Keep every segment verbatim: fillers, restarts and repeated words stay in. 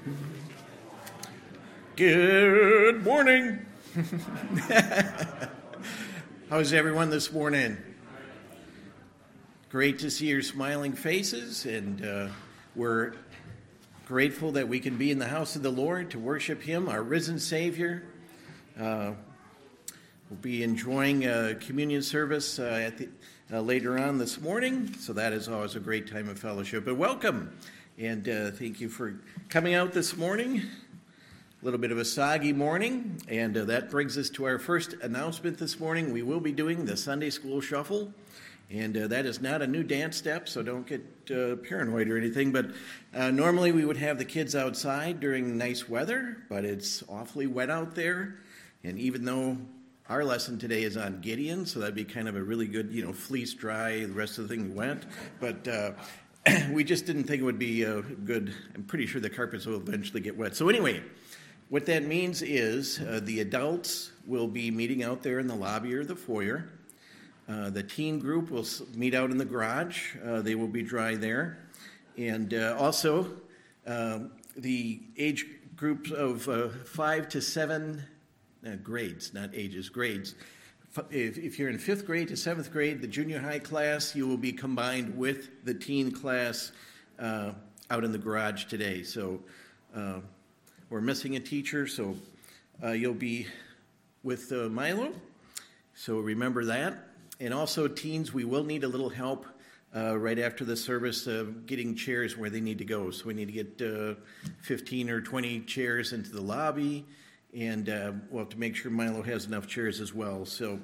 Good morning. How's everyone this morning? Great to see your smiling faces, and uh, we're grateful that we can be in the house of the Lord to worship Him, our risen Savior. Uh, we'll be enjoying a communion service uh, at the, uh, later on this morning, so that is always a great time of fellowship. But welcome, and uh, thank you for coming out this morning. A little bit of a soggy morning, and uh, that brings us to our first announcement this morning. We will be doing the Sunday School Shuffle, and uh, that is not a new dance step, so don't get uh, paranoid or anything, but uh, normally we would have the kids outside during nice weather, but it's awfully wet out there, and even though our lesson today is on Gideon, so that'd be kind of a really good, you know, fleece dry, the rest of the thing wet, but uh, we just didn't think it would be uh, good. I'm pretty sure the carpets will eventually get wet. So anyway, what that means is uh, the adults will be meeting out there in the lobby or the foyer. Uh, the teen group will meet out in the garage. Uh, they will be dry there. And uh, also, uh, the age groups of uh, five to seven uh, grades, not ages, grades. If, if you're in fifth grade to seventh grade, the junior high class, you will be combined with the teen class uh, out in the garage today. So uh, we're missing a teacher, so uh, you'll be with uh, Milo. So remember that. And also, teens, we will need a little help uh, right after the service uh, getting chairs where they need to go. So we need to get uh, fifteen or twenty chairs into the lobby, and uh, we'll have to make sure Milo has enough chairs as well. So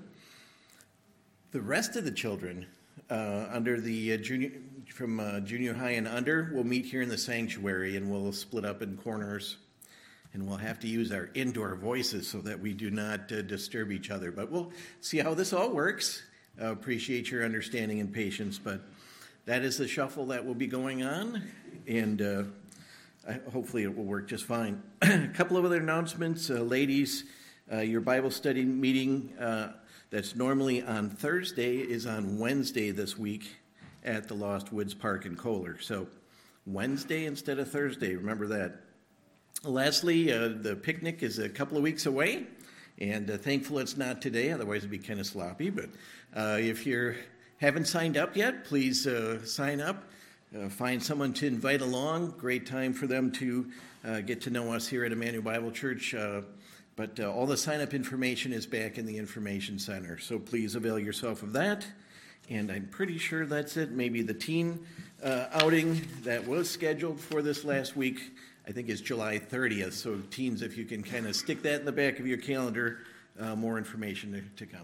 the rest of the children uh, under the uh, junior from uh, junior high and under will meet here in the sanctuary, and we'll split up in corners. And we'll have to use our indoor voices so that we do not uh, disturb each other. But we'll see how this all works. Uh, appreciate your understanding and patience. But that is the shuffle that will be going on. And uh, I, hopefully it will work just fine. A couple of other announcements. Uh, ladies, uh, your Bible study meeting uh, that's normally on Thursday is on Wednesday this week at the Lost Woods Park in Kohler. So Wednesday instead of Thursday. Remember that. Lastly, uh, the picnic is a couple of weeks away, and uh, thankful it's not today, otherwise it'd be kind of sloppy. But uh, if you haven't signed up yet, please uh, sign up. Uh, find someone to invite along. Great time for them to uh, get to know us here at Emmanuel Bible Church. Uh, but uh, all the sign-up information is back in the information center, so please avail yourself of that. And I'm pretty sure that's it. Maybe the teen uh, outing that was scheduled for this last week, I think it's July thirtieth. So teens, if you can kind of stick that in the back of your calendar, uh, more information to, to come.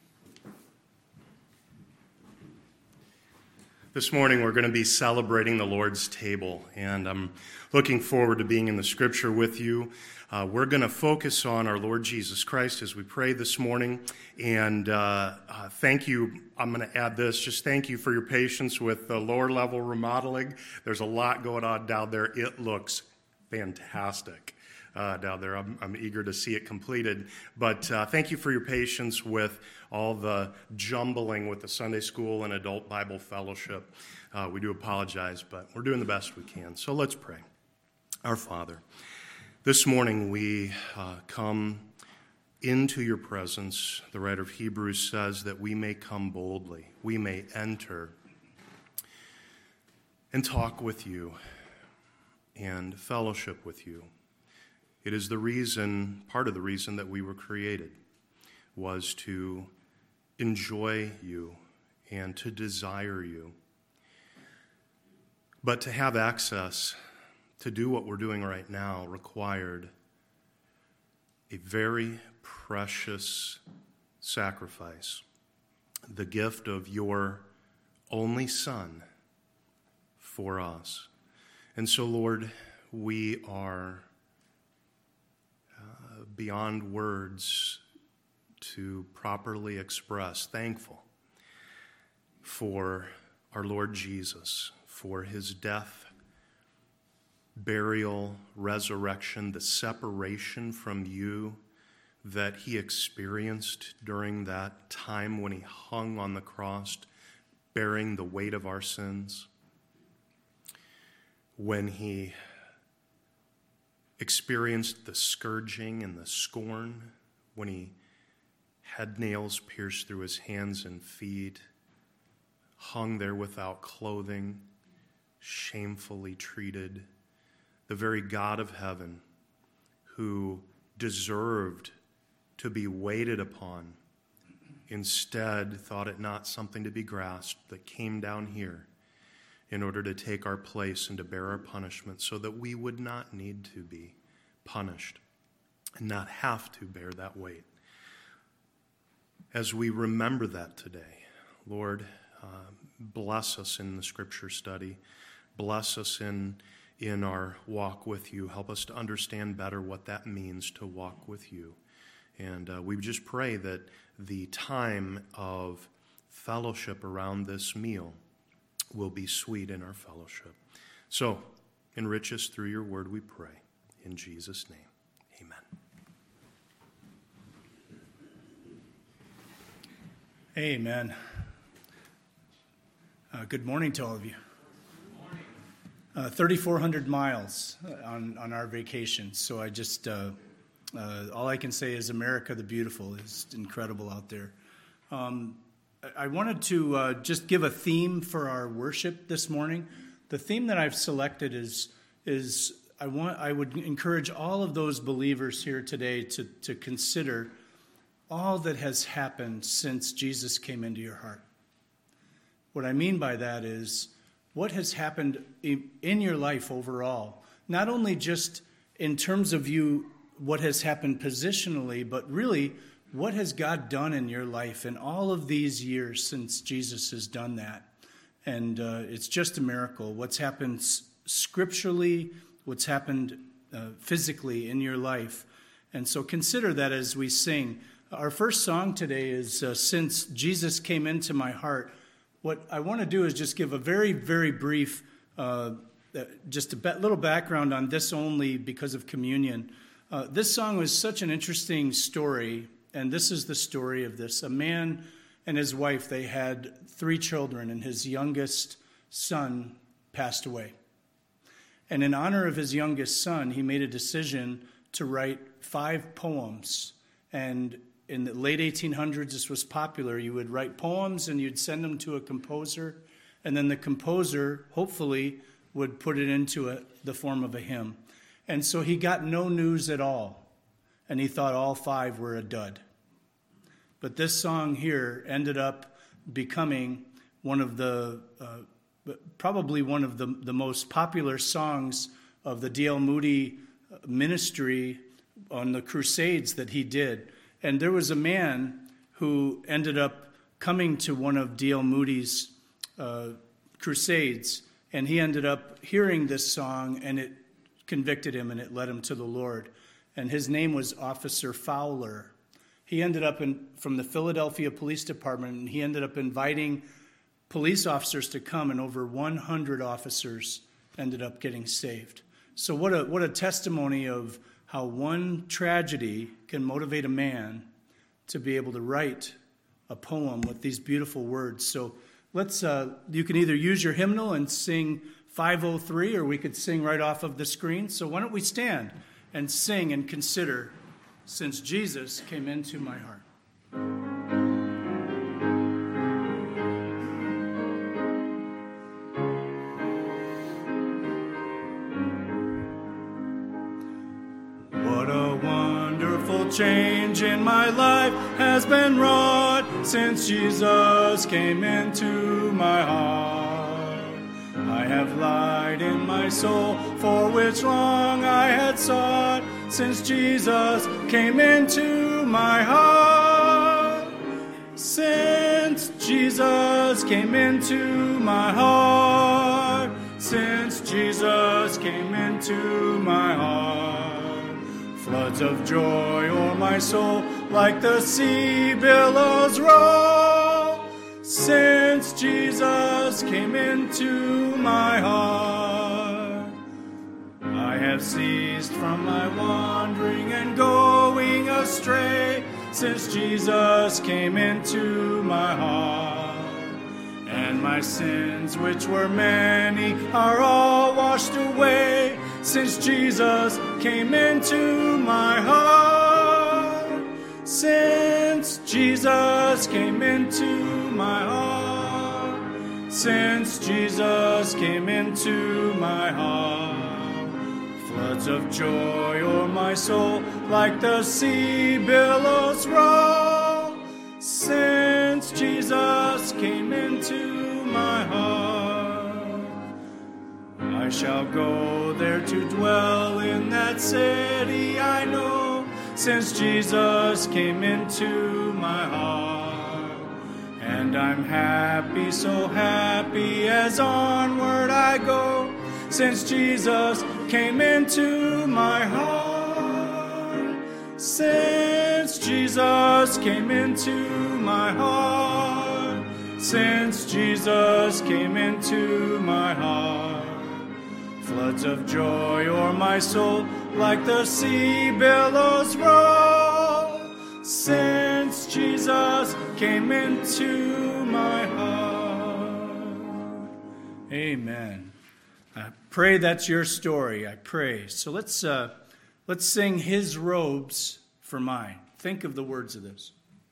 This morning we're going to be celebrating the Lord's table, and I'm looking forward to being in the Scripture with you. Uh, we're going to focus on our Lord Jesus Christ as we pray this morning, and uh, uh, thank you. I'm going to add this, just thank you for your patience with the lower level remodeling. There's a lot going on down there. It looks fantastic uh, down there. I'm, I'm eager to see it completed. But uh, thank you for your patience with all the jumbling with the Sunday school and adult Bible fellowship. Uh, we do apologize, but we're doing the best we can. So let's pray. Our Father, this morning we uh, come into your presence. The writer of Hebrews says that we may come boldly. We may enter and talk with you and fellowship with you. It is the reason, part of the reason that we were created, was to enjoy you and to desire you. But to have access to do what we're doing right now required a very precious sacrifice, the gift of your only Son for us. And so, Lord, we are uh, beyond words to properly express thankful for our Lord Jesus, for his death, burial, resurrection, the separation from you that he experienced during that time when he hung on the cross, bearing the weight of our sins, when he experienced the scourging and the scorn when he had nails pierced through his hands and feet, hung there without clothing, shamefully treated. The very God of heaven, who deserved to be waited upon, instead thought it not something to be grasped, that came down here in order to take our place and to bear our punishment so that we would not need to be punished and not have to bear that weight. As we remember that today, Lord, uh, bless us in the scripture study. Bless us in, in our walk with you. Help us to understand better what that means to walk with you. And uh, we just pray that the time of fellowship around this meal will be sweet in our fellowship. So, enrich us through your word, we pray. In Jesus' name, amen. Amen. Uh, good morning to all of you. Uh, thirty-four hundred miles on, on our vacation. So I just, uh, uh, all I can say is America the Beautiful is incredible out there. Um, I wanted to uh, just give a theme for our worship this morning. The theme that I've selected is, is I want, I would encourage all of those believers here today to, to consider all that has happened since Jesus came into your heart. What I mean by that is what has happened in your life overall, not only just in terms of you, what has happened positionally, but really what has God done in your life in all of these years since Jesus has done that. And uh, it's just a miracle. What's happened scripturally, what's happened uh, physically in your life. And so consider that as we sing. Our first song today is uh, Since Jesus Came Into My Heart. What I want to do is just give a very, very brief, uh, just a be- little background on this only because of communion. Uh, this song was such an interesting story, and this is the story of this. A man and his wife, they had three children, and his youngest son passed away. And in honor of his youngest son, he made a decision to write five poems. And in the late eighteen hundreds, this was popular. You would write poems and you'd send them to a composer, and then the composer, hopefully, would put it into a, the form of a hymn. And so he got no news at all, and he thought all five were a dud. But this song here ended up becoming one of the, uh, probably one of the, the most popular songs of the D L Moody ministry on the crusades that he did. And there was a man who ended up coming to one of D L Moody's uh, crusades, and he ended up hearing this song, and it convicted him, and it led him to the Lord. And his name was Officer Fowler. He ended up in, from the Philadelphia Police Department, and he ended up inviting police officers to come, and over one hundred officers ended up getting saved. So what a what a testimony of how one tragedy can motivate a man to be able to write a poem with these beautiful words. So let's, uh, you can either use your hymnal and sing five oh three, or we could sing right off of the screen. So why don't we stand and sing and consider, Since Jesus Came Into My Heart. Change in my life has been wrought since Jesus came into my heart. I have light in my soul for which long I had sought since Jesus came into my heart. Since Jesus came into my heart. Since Jesus came into my heart. Floods of joy o'er my soul, like the sea billows roll. Since Jesus came into my heart, I have ceased from my wandering and going astray. Since Jesus came into my heart, and my sins, which were many, are all washed away. since Jesus came into my heart. Since Jesus came into my heart. Since Jesus came into my heart. Floods of joy o'er my soul, like the sea billows roll. Since Jesus came into my heart. I shall go there to dwell in that city I know, since Jesus came into my heart. And I'm happy, so happy as onward I go, since Jesus came into my heart. Since Jesus came into my heart. Since Jesus came into my heart. Floods of joy o'er my soul, like the sea billows roll. Since Jesus came into my heart. Amen. I pray that's your story. I pray. So let's uh, let's sing His Robes for Mine. Think of the words of this.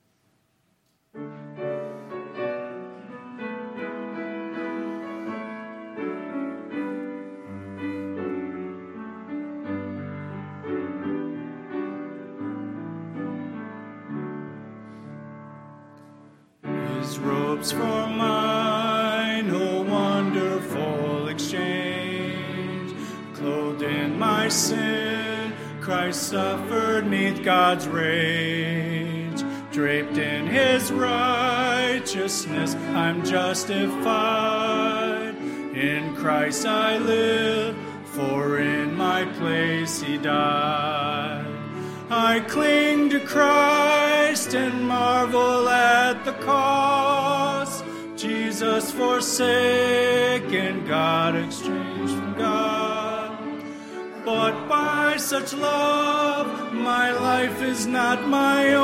His robes for mine, oh wonderful exchange. Clothed in my sin, Christ suffered 'neath God's rage. Draped in His righteousness, I'm justified. In Christ I live, for in my place He died. I cling to Christ and marvel at the cost. Jesus forsaken, God exchanged from God. But by such love, my life is not my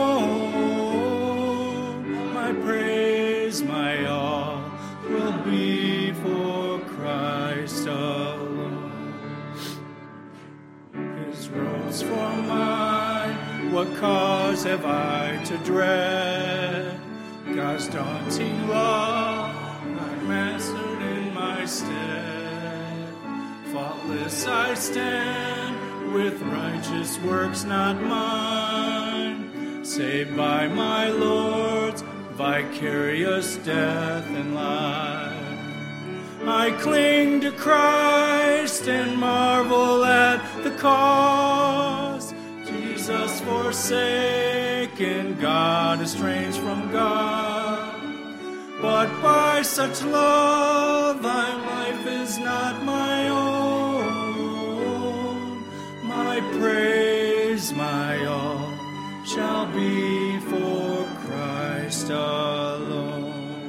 own. My praise, my all, will be for Christ alone. His robes for mine, what cause have I to dread? God's daunting law, I mastered in my stead. Faultless I stand, with righteous works not mine, saved by my Lord's vicarious death and life. I cling to Christ and marvel at the cost. Jesus forsaken, God estranged from God. But by such love, my life is not my own. My praise, my all, shall be for Christ alone.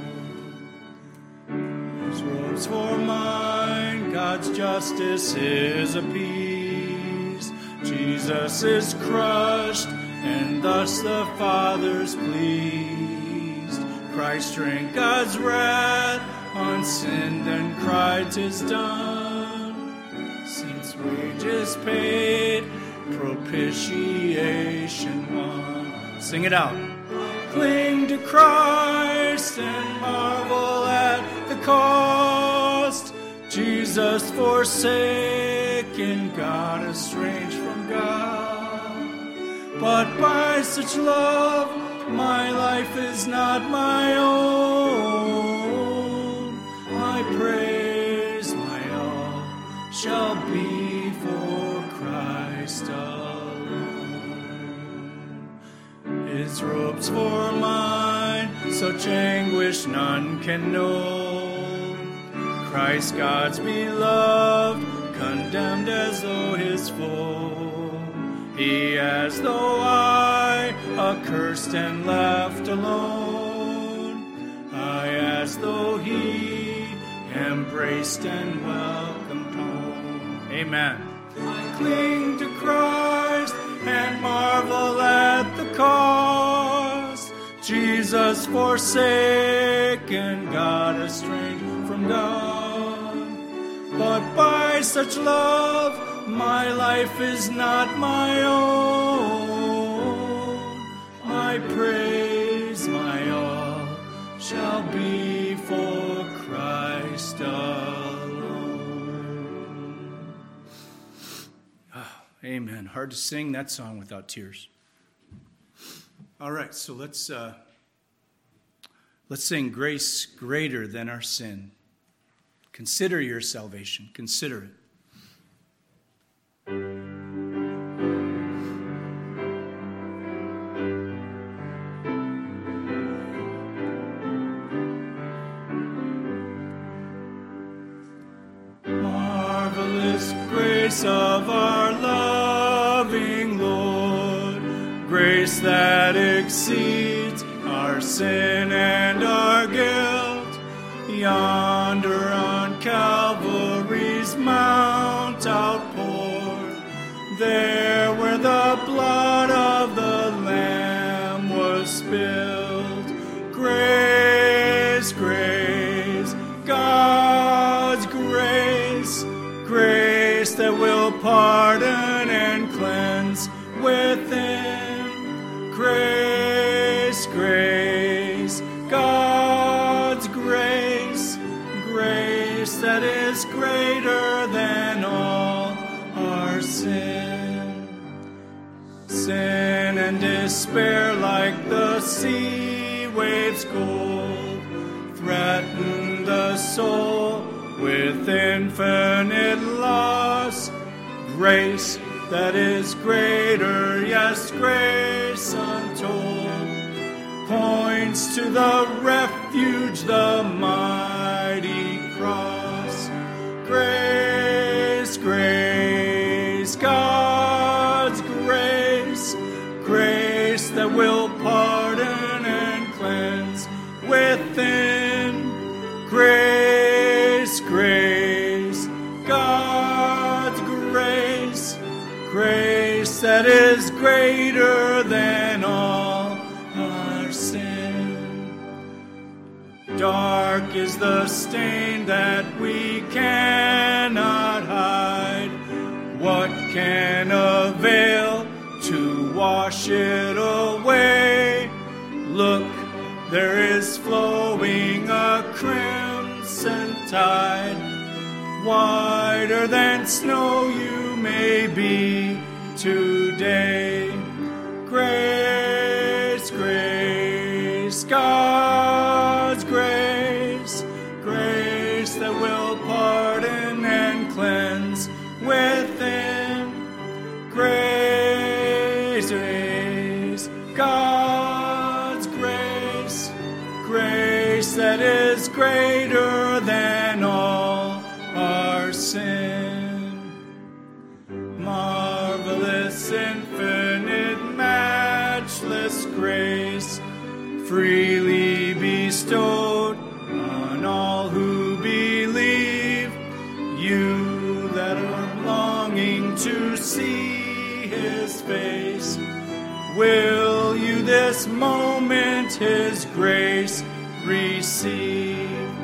His robes for mine, God's justice is appeased. Jesus is crushed, and thus the Father's pleased. Christ drank God's wrath on sin, then cried, 'tis done. Since wages paid, propitiation won. Sing it out. Cling to Christ and marvel at the cost. Jesus forsaken, God estranged from God. But by such love, my life is not my own. My praise, my all, shall be for Christ alone. His robes for mine, such anguish none can know. Christ, God's beloved, condemned as though His foe. He as though I, accursed and left alone. I as though He, embraced and welcomed home. Amen. I cling to Christ and marvel at the cost. Jesus forsaken, God estranged from God. But by such love, my life is not my own. My praise, my all, shall be for Christ alone. Oh, amen. Hard to sing that song without tears. All right, so let's uh, let's sing Grace Greater Than Our Sin. Consider your salvation. Consider it. Marvelous grace of our loving Lord, grace that exceeds our sin and our guilt, yonder on Calvary's mount outpoured, there where the blood of the Lamb was spilled. Grace, grace, God's grace, grace that will pardon and cleanse within. Grace, grace, God's grace, grace that is greater than all our sin. Sin and despair like the sea waves cold threaten the soul with infinite loss. Grace that is greater, yes, grace untold, points to the refuge, the mighty cross. Grace, grace, God's grace, grace that will pardon and cleanse within. Grace, grace, God's grace, grace that is greater than all our sin. Dark is the stain that we cannot hide. What can avail to wash it away? Look, there is flowing a crimson tide. Whiter than snow you may be today. Grace, grace, God's grace, grace that will pardon and cleanse within. Grace, grace, God's grace, grace that is greater than all our sin. Marvelous, infinite, matchless grace, freely bestowed on all who believe. You that are longing to see His face, will you this moment His grace receive?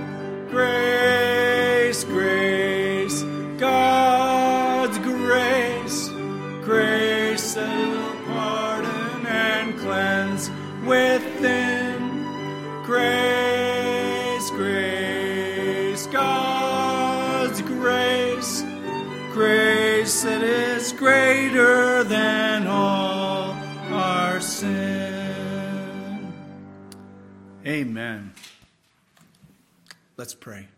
Grace, grace, God's grace, grace that will pardon and cleanse within. Grace, grace, God's grace, grace that is greater than all our sin. Amen. Let's pray.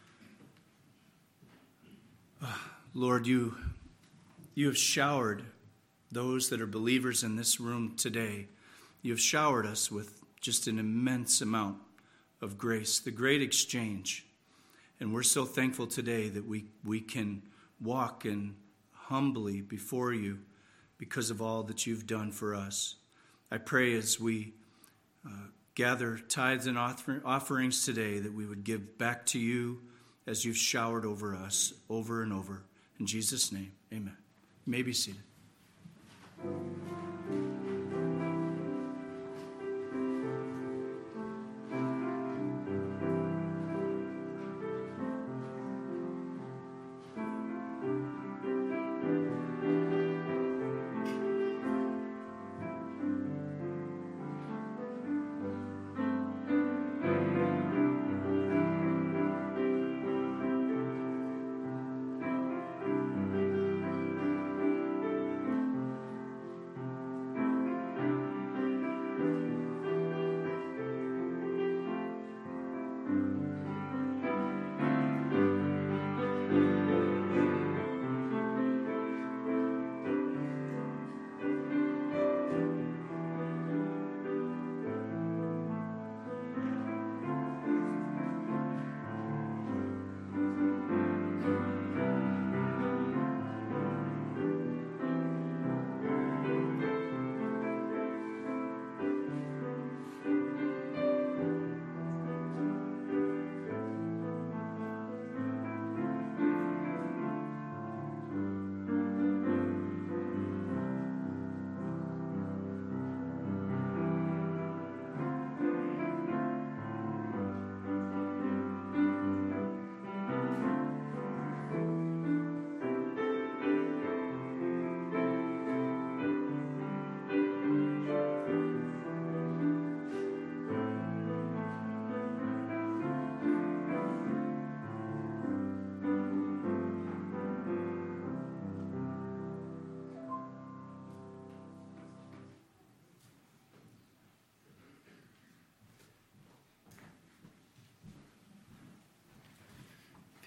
Lord, you, you have showered those that are believers in this room today. You have showered us with just an immense amount of grace, the great exchange. And we're so thankful today that we, we can walk in humbly before you because of all that you've done for us. I pray as we uh, gather tithes and offer, offerings today that we would give back to you as you've showered over us over and over. In Jesus' name, amen. You may be seated.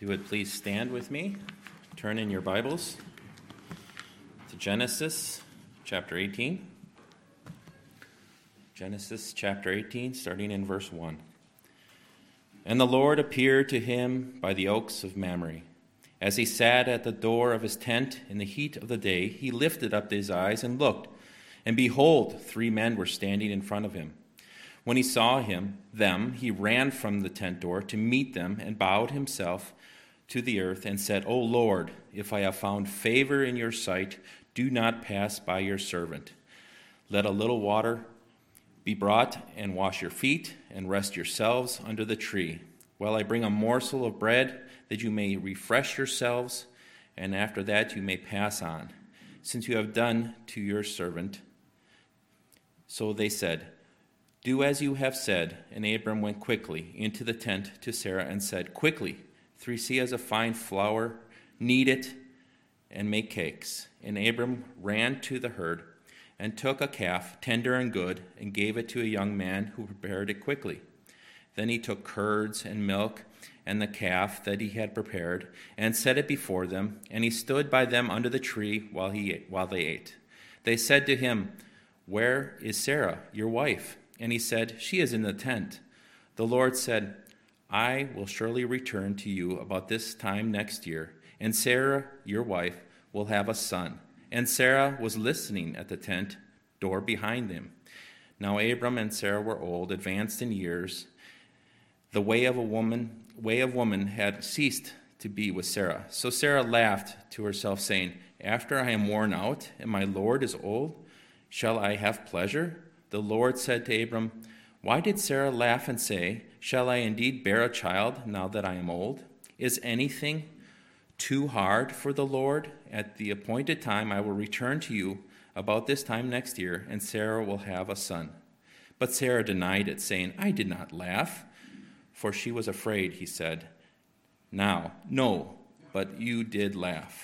If you would please stand with me, turn in your Bibles to Genesis chapter eighteen. Genesis chapter eighteen, starting in verse one. And the Lord appeared to him by the oaks of Mamre. As he sat at the door of his tent in the heat of the day, he lifted up his eyes and looked, and behold, three men were standing in front of him. When he saw him, them, he ran from the tent door to meet them and bowed himself to the earth and said, O Lord, if I have found favor in your sight, do not pass by your servant. Let a little water be brought and wash your feet and rest yourselves under the tree, while I bring a morsel of bread that you may refresh yourselves, and after that you may pass on, since you have done to your servant. So they said, Do as you have said. And Abram went quickly into the tent to Sarah and said, Quickly, three seahs of fine flour, knead it, and make cakes. And Abram ran to the herd and took a calf, tender and good, and gave it to a young man who prepared it quickly. Then he took curds and milk and the calf that he had prepared, and set it before them, and he stood by them under the tree while he ate, while they ate. They said to him, Where is Sarah, your wife? And he said, She is in the tent. The Lord said, I will surely return to you about this time next year, and Sarah, your wife, will have a son. And Sarah was listening at the tent door behind them. Now Abram and Sarah were old, advanced in years. The way of a woman, way of woman had ceased to be with Sarah. So Sarah laughed to herself, saying, After I am worn out, and my Lord is old, shall I have pleasure? The Lord said to Abram, Why did Sarah laugh and say, Shall I indeed bear a child now that I am old? Is anything too hard for the Lord? At the appointed time I will return to you about this time next year, and Sarah will have a son. But Sarah denied it, saying, I did not laugh, for she was afraid. He said, Now, no, but you did laugh.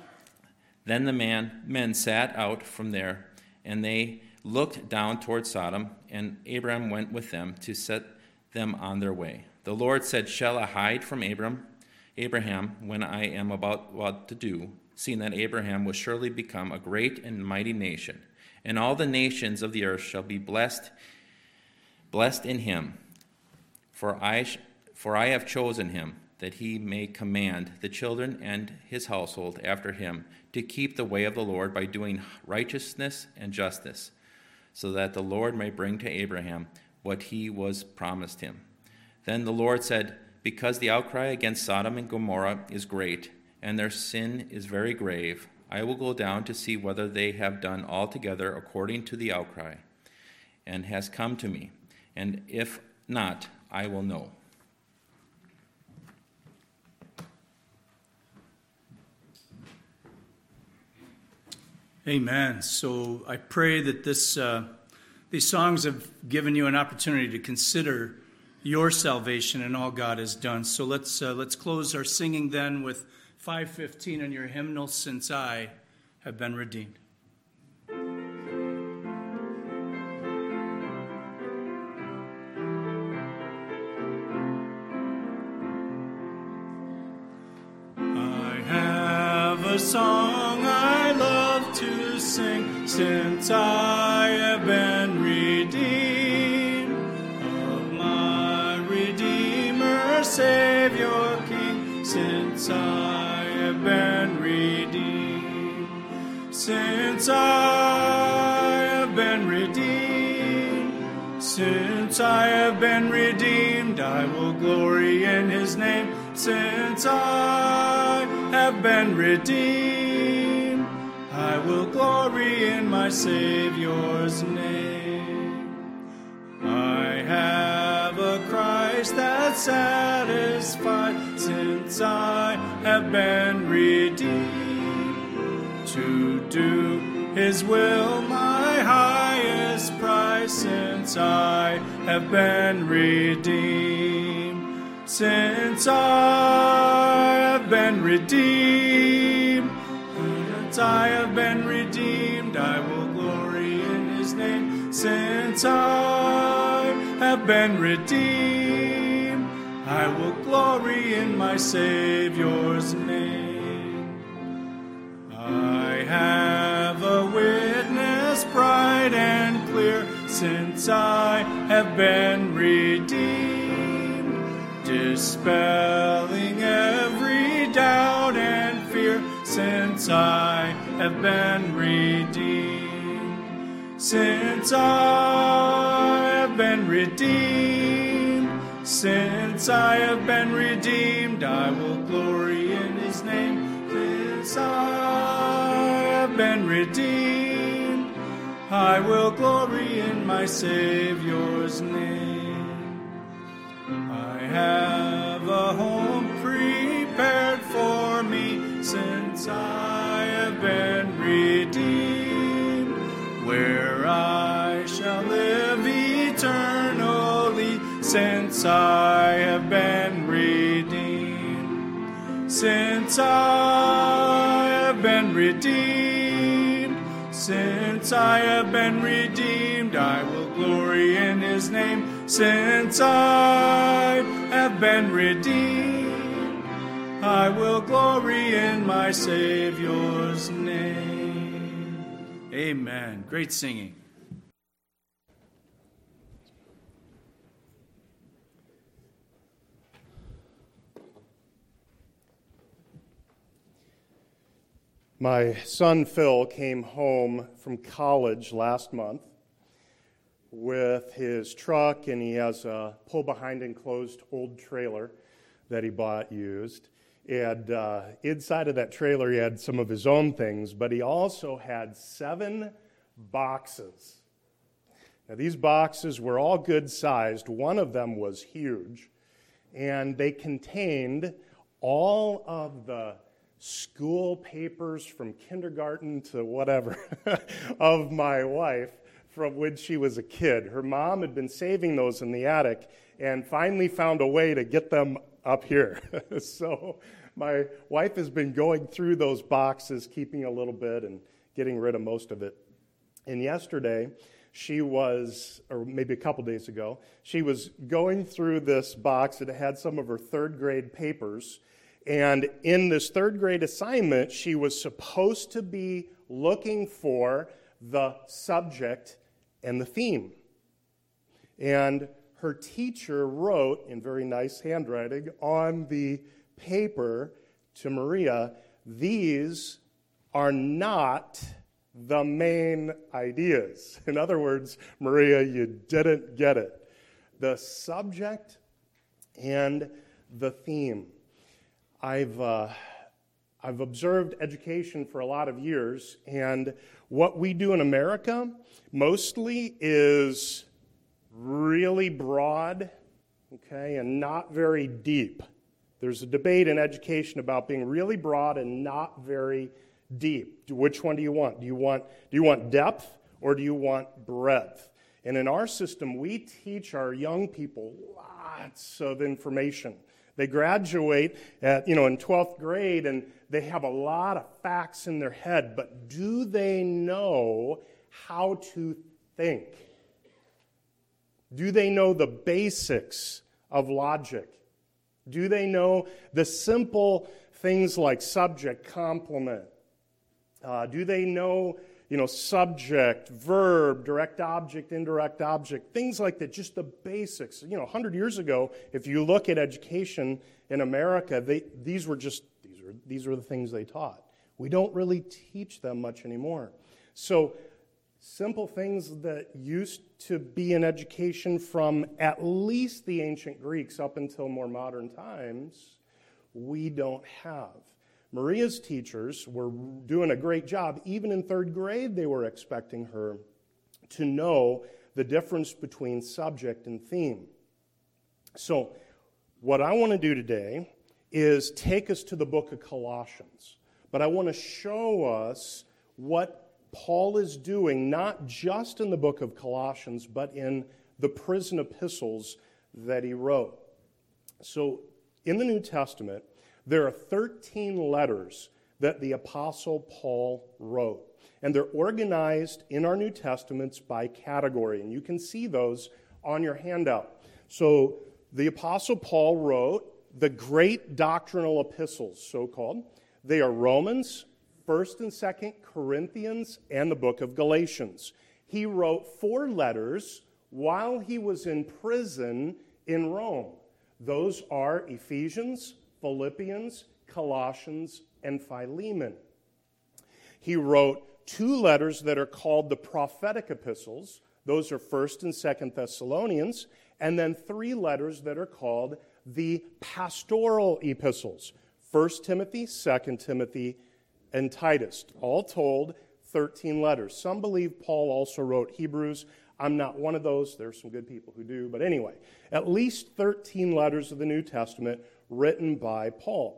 Then the man, men sat out from there, and they looked down toward Sodom, and Abraham went with them to set them on their way. The Lord said, Shall I hide from Abraham, Abraham when I am about what to do, seeing that Abraham will surely become a great and mighty nation, and all the nations of the earth shall be blessed, blessed in him. For I, sh- for I have chosen him, that he may command the children and his household after him to keep the way of the Lord by doing righteousness and justice, so that the Lord may bring to Abraham what he was promised him. Then the Lord said, Because the outcry against Sodom and Gomorrah is great, and their sin is very grave, I will go down to see whether they have done altogether according to the outcry, and has come to me. And if not, I will know. Amen. So I pray that this uh, these songs have given you an opportunity to consider your salvation and all God has done. So let's uh, let's close our singing then with five fifteen on your hymnal, Since I Have Been Redeemed. I have a song I love to sing, since I have been redeemed of my Redeemer, Savior, King, since I have been redeemed. Since I have been redeemed, since I have been redeemed, I will glory in his name. Since I have been redeemed, I will glory in my Savior's name. I have a Christ that satisfies, since I have been redeemed, to do his will my highest prize, since I have been redeemed. Since I have been redeemed, since I have been redeemed, I will glory in his name. Since I have been redeemed, I will glory in my Savior's name. I have a witness bright and clear, since I have been redeemed, dispelling every doubt and fear, since I have been redeemed. Since I have been redeemed, since I have been redeemed, I will glory in his name. Since I have been redeemed, I will glory in my Savior's name. I have a home prepared for me, since I have been redeemed, where I shall live eternally, since I have been redeemed. Since I have been redeemed, since I have been redeemed, I will glory in his name. Since I have been redeemed, I will glory in my Savior's name. Amen. Great singing. My son Phil came home from college last month with his truck, and he has a pull-behind enclosed old trailer that he bought used. And uh, inside of that trailer, he had some of his own things, but he also had seven boxes. Now, these boxes were all good-sized. One of them was huge, and they contained all of the school papers from kindergarten to whatever of my wife from when she was a kid. Her mom had been saving those in the attic and finally found a way to get them up here. So my wife has been going through those boxes, keeping a little bit and getting rid of most of it. And yesterday, she was, or maybe a couple days ago, she was going through this box that had some of her third grade papers. And in this third grade assignment, she was supposed to be looking for the subject and the theme. And her teacher wrote, in very nice handwriting, on the paper to Maria, these are not the main ideas. In other words, Maria, you didn't get it. The subject and the theme. I've uh, I've observed education for a lot of years, and what we do in America mostly is really broad, okay, and not very deep. There's a debate in education about being really broad and not very deep. Which one do you want? Do you want do you want depth or do you want breadth? And in our system, we teach our young people lots of information. They graduate at, you know, in twelfth grade, and they have a lot of facts in their head, but do they know how to think? Do they know the basics of logic? Do they know the simple things like subject, complement? Uh, do they know, you know, subject, verb, direct object, indirect object, things like that, just the basics. You know, one hundred years ago, if you look at education in America, they, these were just, these were, these were the things they taught. We don't really teach them much anymore. So simple things that used to be in education from at least the ancient Greeks up until more modern times, we don't have. Maria's teachers were doing a great job. Even in third grade, they were expecting her to know the difference between subject and theme. So what I want to do today is take us to the book of Colossians. But I want to show us what Paul is doing, not just in the book of Colossians, but in the prison epistles that he wrote. So in the New Testament, there are thirteen letters that the Apostle Paul wrote. And they're organized in our New Testaments by category. And you can see those on your handout. So the Apostle Paul wrote the great doctrinal epistles, so-called. They are Romans, First and Second Corinthians, and the book of Galatians. He wrote four letters while he was in prison in Rome. Those are Ephesians, Philippians, Colossians, and Philemon. He wrote two letters that are called the prophetic epistles. Those are First and Second Thessalonians, and then three letters that are called the pastoral epistles, First Timothy, Second Timothy, and Titus. All told, thirteen letters. Some believe Paul also wrote Hebrews. I'm not one of those. There's some good people who do. But anyway, at least thirteen letters of the New Testament written by Paul.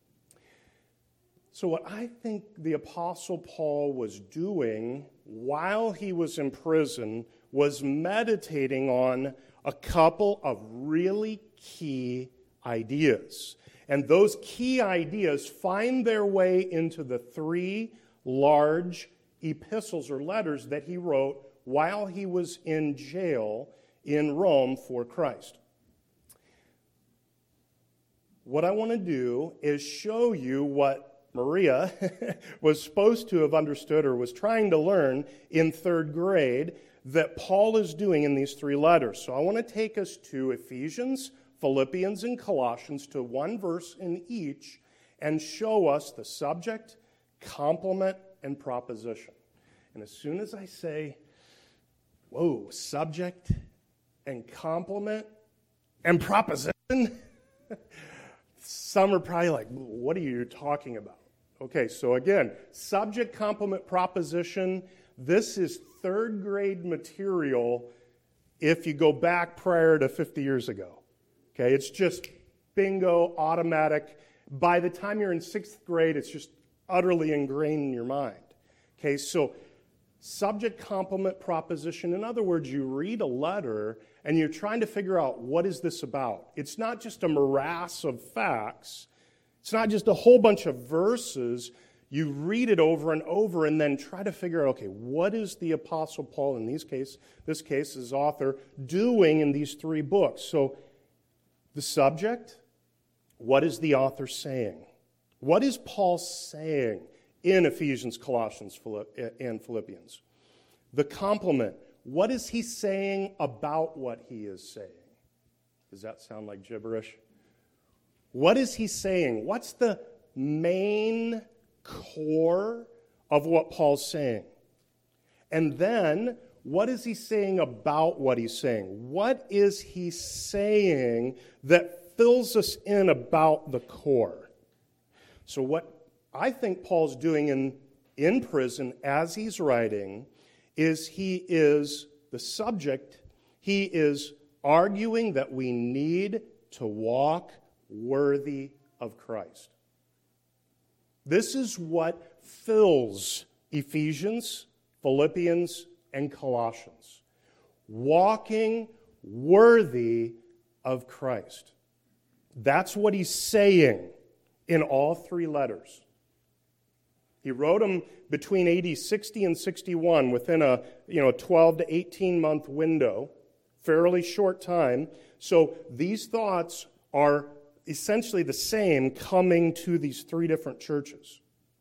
So what I think the Apostle Paul was doing while he was in prison was meditating on a couple of really key ideas. And those key ideas find their way into the three large epistles or letters that he wrote while he was in jail in Rome for Christ. What I want to do is show you what Maria was supposed to have understood or was trying to learn in third grade that Paul is doing in these three letters. So I want to take us to Ephesians, Philippians, and Colossians, to one verse in each, and show us the subject, complement, and proposition. And as soon as I say, whoa, subject and complement and proposition, some are probably like, what are you talking about? Okay, so again, subject, complement, proposition. This is third grade material if you go back prior to fifty years ago. Okay, it's just bingo, automatic. By the time you're in sixth grade, it's just utterly ingrained in your mind. Okay, so subject, complement, proposition. In other words, you read a letter and you're trying to figure out what is this about. It's not just a morass of facts. It's not just a whole bunch of verses. You read it over and over and then try to figure out, okay, what is the Apostle Paul, in these case, this case, his author, doing in these three books? So the subject, what is the author saying? What is Paul saying in Ephesians, Colossians, and Philippians? The complement, what is he saying about what he is saying? Does that sound like gibberish? What is he saying? What's the main core of what Paul's saying? And then, what is he saying about what he's saying? What is he saying that fills us in about the core? So what I think Paul's doing in, in prison as he's writing is he is the subject, he is arguing that we need to walk worthy of Christ. This is what fills Ephesians, Philippians, and Colossians. Walking worthy of Christ. That's what he's saying in all three letters. He wrote them between A D sixty and sixty-one, within a you know twelve to eighteen month window, fairly short time. So these thoughts are essentially the same coming to these three different churches.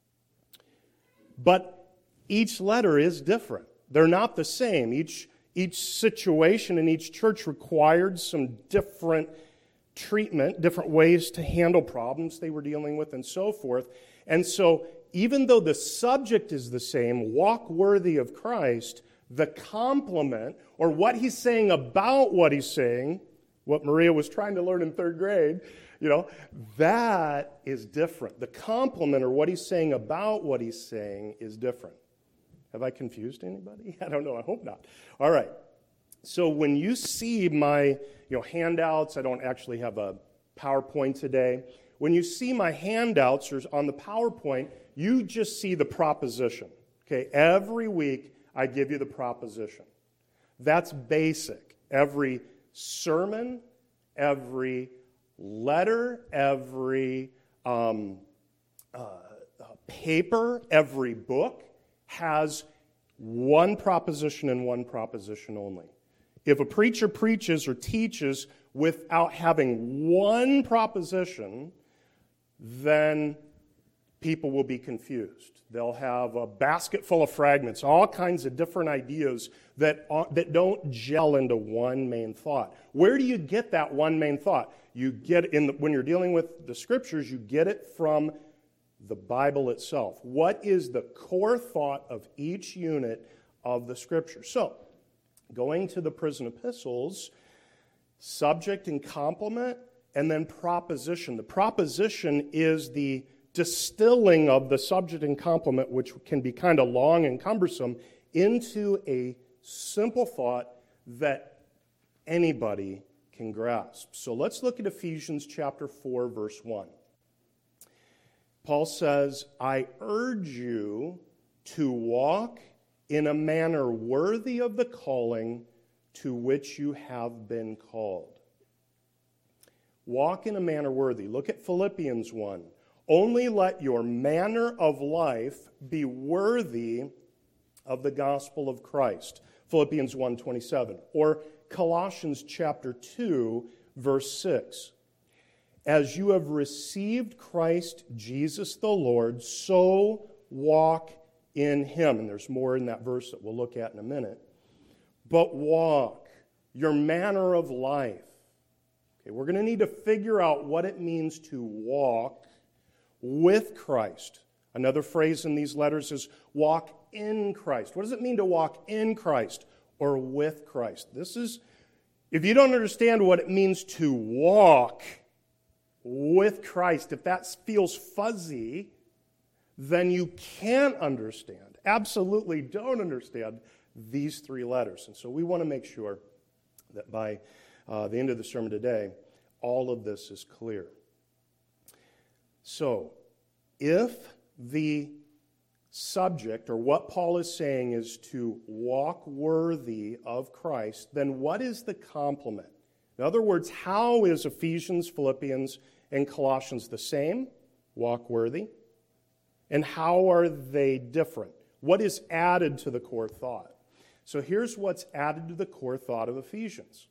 But each letter is different. They're not the same. Each, each situation in each church required some different treatment, different ways to handle problems they were dealing with, and so forth. And so, even though the subject is the same, walk worthy of Christ, the complement, or what he's saying about what he's saying, what Maria was trying to learn in third grade, you know, that is different. The complement, or what he's saying about what he's saying, is different. Have I confused anybody? I don't know. I hope not. All right. So when you see my, you know, handouts, I don't actually have a PowerPoint today. When you see my handouts or on the PowerPoint, you just see the proposition. Okay, every week I give you the proposition. That's basic. Every sermon, every letter, every um, uh, paper, every book has one proposition and one proposition only. If a preacher preaches or teaches without having one proposition, then people will be confused. They'll have a basket full of fragments, all kinds of different ideas that, are, that don't gel into one main thought. Where do you get that one main thought? You get in the, when you're dealing with the Scriptures, you get it from the Bible itself. What is the core thought of each unit of the Scripture? So, going to the prison epistles, subject and complement, and then proposition. The proposition is the distilling of the subject and complement, which can be kind of long and cumbersome, into a simple thought that anybody can grasp. So let's look at Ephesians chapter four, verse one. Paul says, I urge you to walk in a manner worthy of the calling to which you have been called. Walk in a manner worthy. Look at Philippians one. Only let your manner of life be worthy of the gospel of Christ. Philippians one twenty-seven. Or Colossians chapter two, verse six. As you have received Christ Jesus the Lord, so walk in him. And there's more in that verse that we'll look at in a minute. But walk, your manner of life. Okay, we're going to need to figure out what it means to walk with Christ. Another phrase in these letters is walk in Christ. What does it mean to walk in Christ or with Christ? This is, if you don't understand what it means to walk with Christ, if that feels fuzzy, then you can't understand, absolutely don't understand these three letters. And so we want to make sure that by uh, the end of the sermon today, all of this is clear. So, if the subject, or what Paul is saying, is to walk worthy of Christ, then what is the complement? In other words, how is Ephesians, Philippians, and Colossians the same? Walk worthy. And how are they different? What is added to the core thought? So here's what's added to the core thought of Ephesians.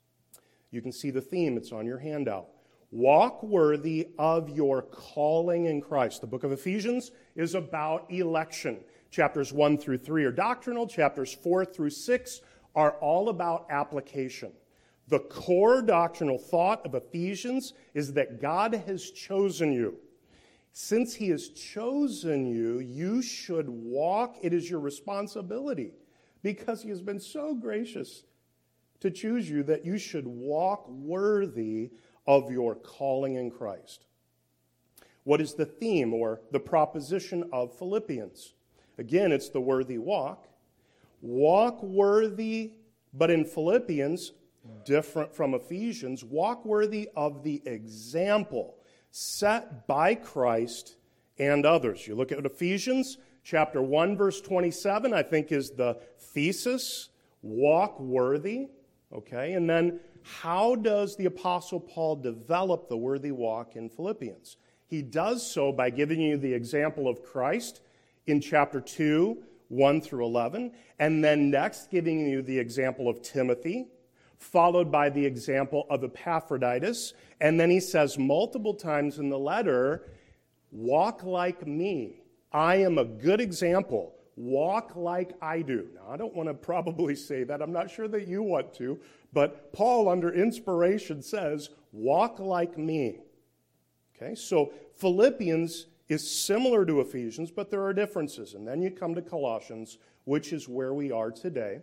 You can see the theme, it's on your handout. Walk worthy of your calling in Christ. The book of Ephesians is about election. Chapters one through three are doctrinal. Chapters four through six are all about application. The core doctrinal thought of Ephesians is that God has chosen you. Since he has chosen you, you should walk. It is your responsibility, because he has been so gracious to choose you, that you should walk worthy of your calling in Christ. What is the theme or the proposition of Philippians? Again, it's the worthy walk. Walk worthy, but in Philippians, different from Ephesians, walk worthy of the example set by Christ and others. You look at Ephesians chapter one, verse twenty-seven, I think is the thesis, walk worthy. Okay, and then how does the Apostle Paul develop the worthy walk in Philippians? He does so by giving you the example of Christ in chapter two, one through eleven, and then next giving you the example of Timothy, followed by the example of Epaphroditus, and then he says multiple times in the letter, walk like me. I am a good example. Walk like I do. Now, I don't want to probably say that. I'm not sure that you want to. But Paul, under inspiration, says, walk like me. Okay, so Philippians is similar to Ephesians, but there are differences. And then you come to Colossians, which is where we are today.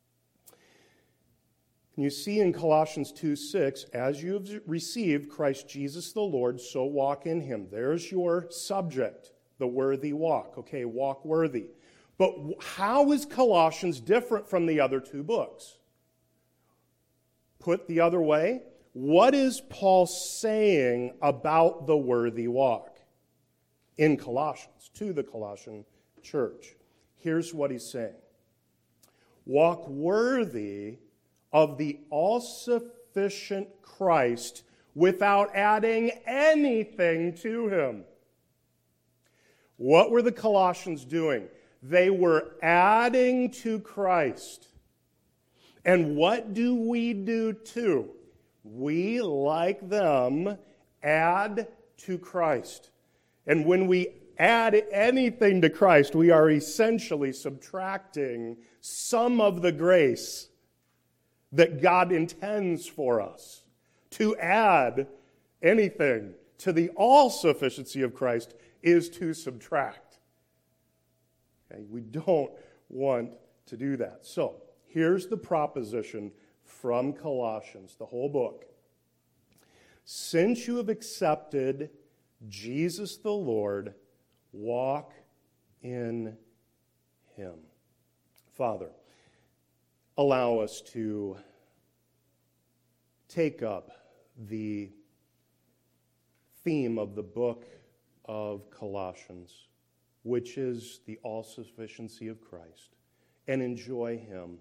And you see in Colossians two six, as you have received Christ Jesus the Lord, so walk in him. There's your subject, the worthy walk. Okay, walk worthy. But how is Colossians different from the other two books? Put the other way, what is Paul saying about the worthy walk in Colossians, to the Colossian church? Here's what he's saying. Walk worthy of the all-sufficient Christ without adding anything to him. What were the Colossians doing? They were adding to Christ. And what do we do too? We, like them, add to Christ. And when we add anything to Christ, we are essentially subtracting some of the grace that God intends for us. To add anything to the all-sufficiency of Christ is to subtract. Okay? We don't want to do that. So, here's the proposition from Colossians, the whole book. Since you have accepted Jesus the Lord, walk in Him. Father, allow us to take up the theme of the book of Colossians, which is the all-sufficiency of Christ, and enjoy Him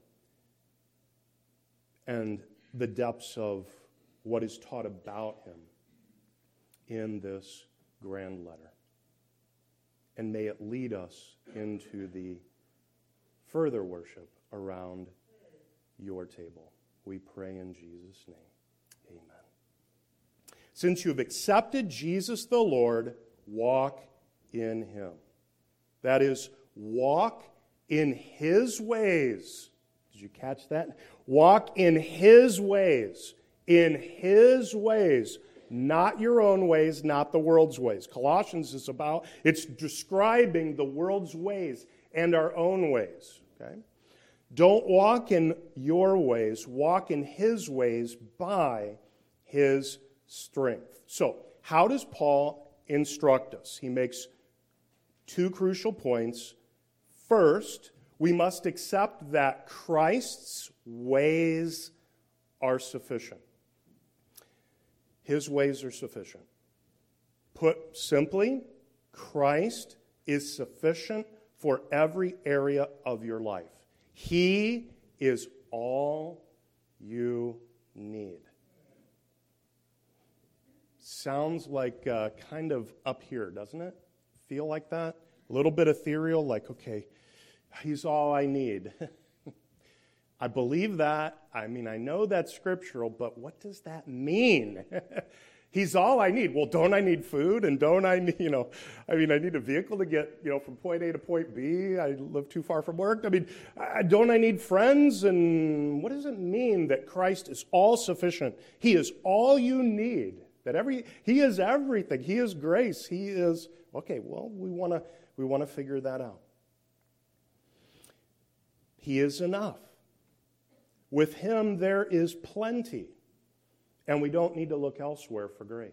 and the depths of what is taught about Him in this grand letter. And may it lead us into the further worship around your table. We pray in Jesus' name. Amen. Since you have accepted Jesus the Lord, walk in Him. That is, walk in His ways. Did you catch that? Walk in His ways. In His ways. Not your own ways, not the world's ways. Colossians is about, it's describing the world's ways and our own ways. Okay? Don't walk in your ways. Walk in His ways by His strength. So, how does Paul instruct us? He makes two crucial points. First, we must accept that Christ's ways are sufficient. His ways are sufficient. Put simply, Christ is sufficient for every area of your life. He is all you need. Sounds like uh, kind of up here, doesn't it? Feel like that? A little bit ethereal, like, okay, He's all I need. I believe that. I mean, I know that's scriptural, but what does that mean? He's all I need. Well, don't I need food? And don't I need, you know, I mean, I need a vehicle to get, you know, from point A to point B. I live too far from work. I mean, I, don't I need friends? And what does it mean that Christ is all sufficient? He is all you need. That every, He is everything. He is grace. He is, okay, well, we want to we want to figure that out. He is enough. With Him, there is plenty, and we don't need to look elsewhere for grace.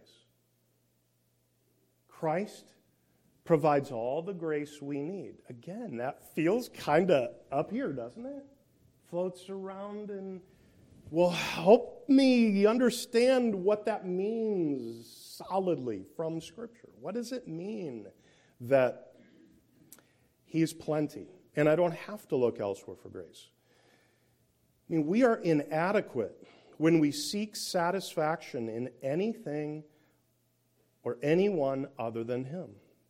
Christ provides all the grace we need. Again, that feels kind of up here, doesn't it? Floats around and, well, help me understand what that means solidly from Scripture. What does it mean that He's plenty, and I don't have to look elsewhere for grace? I mean, we are inadequate when we seek satisfaction in anything or anyone other than Him.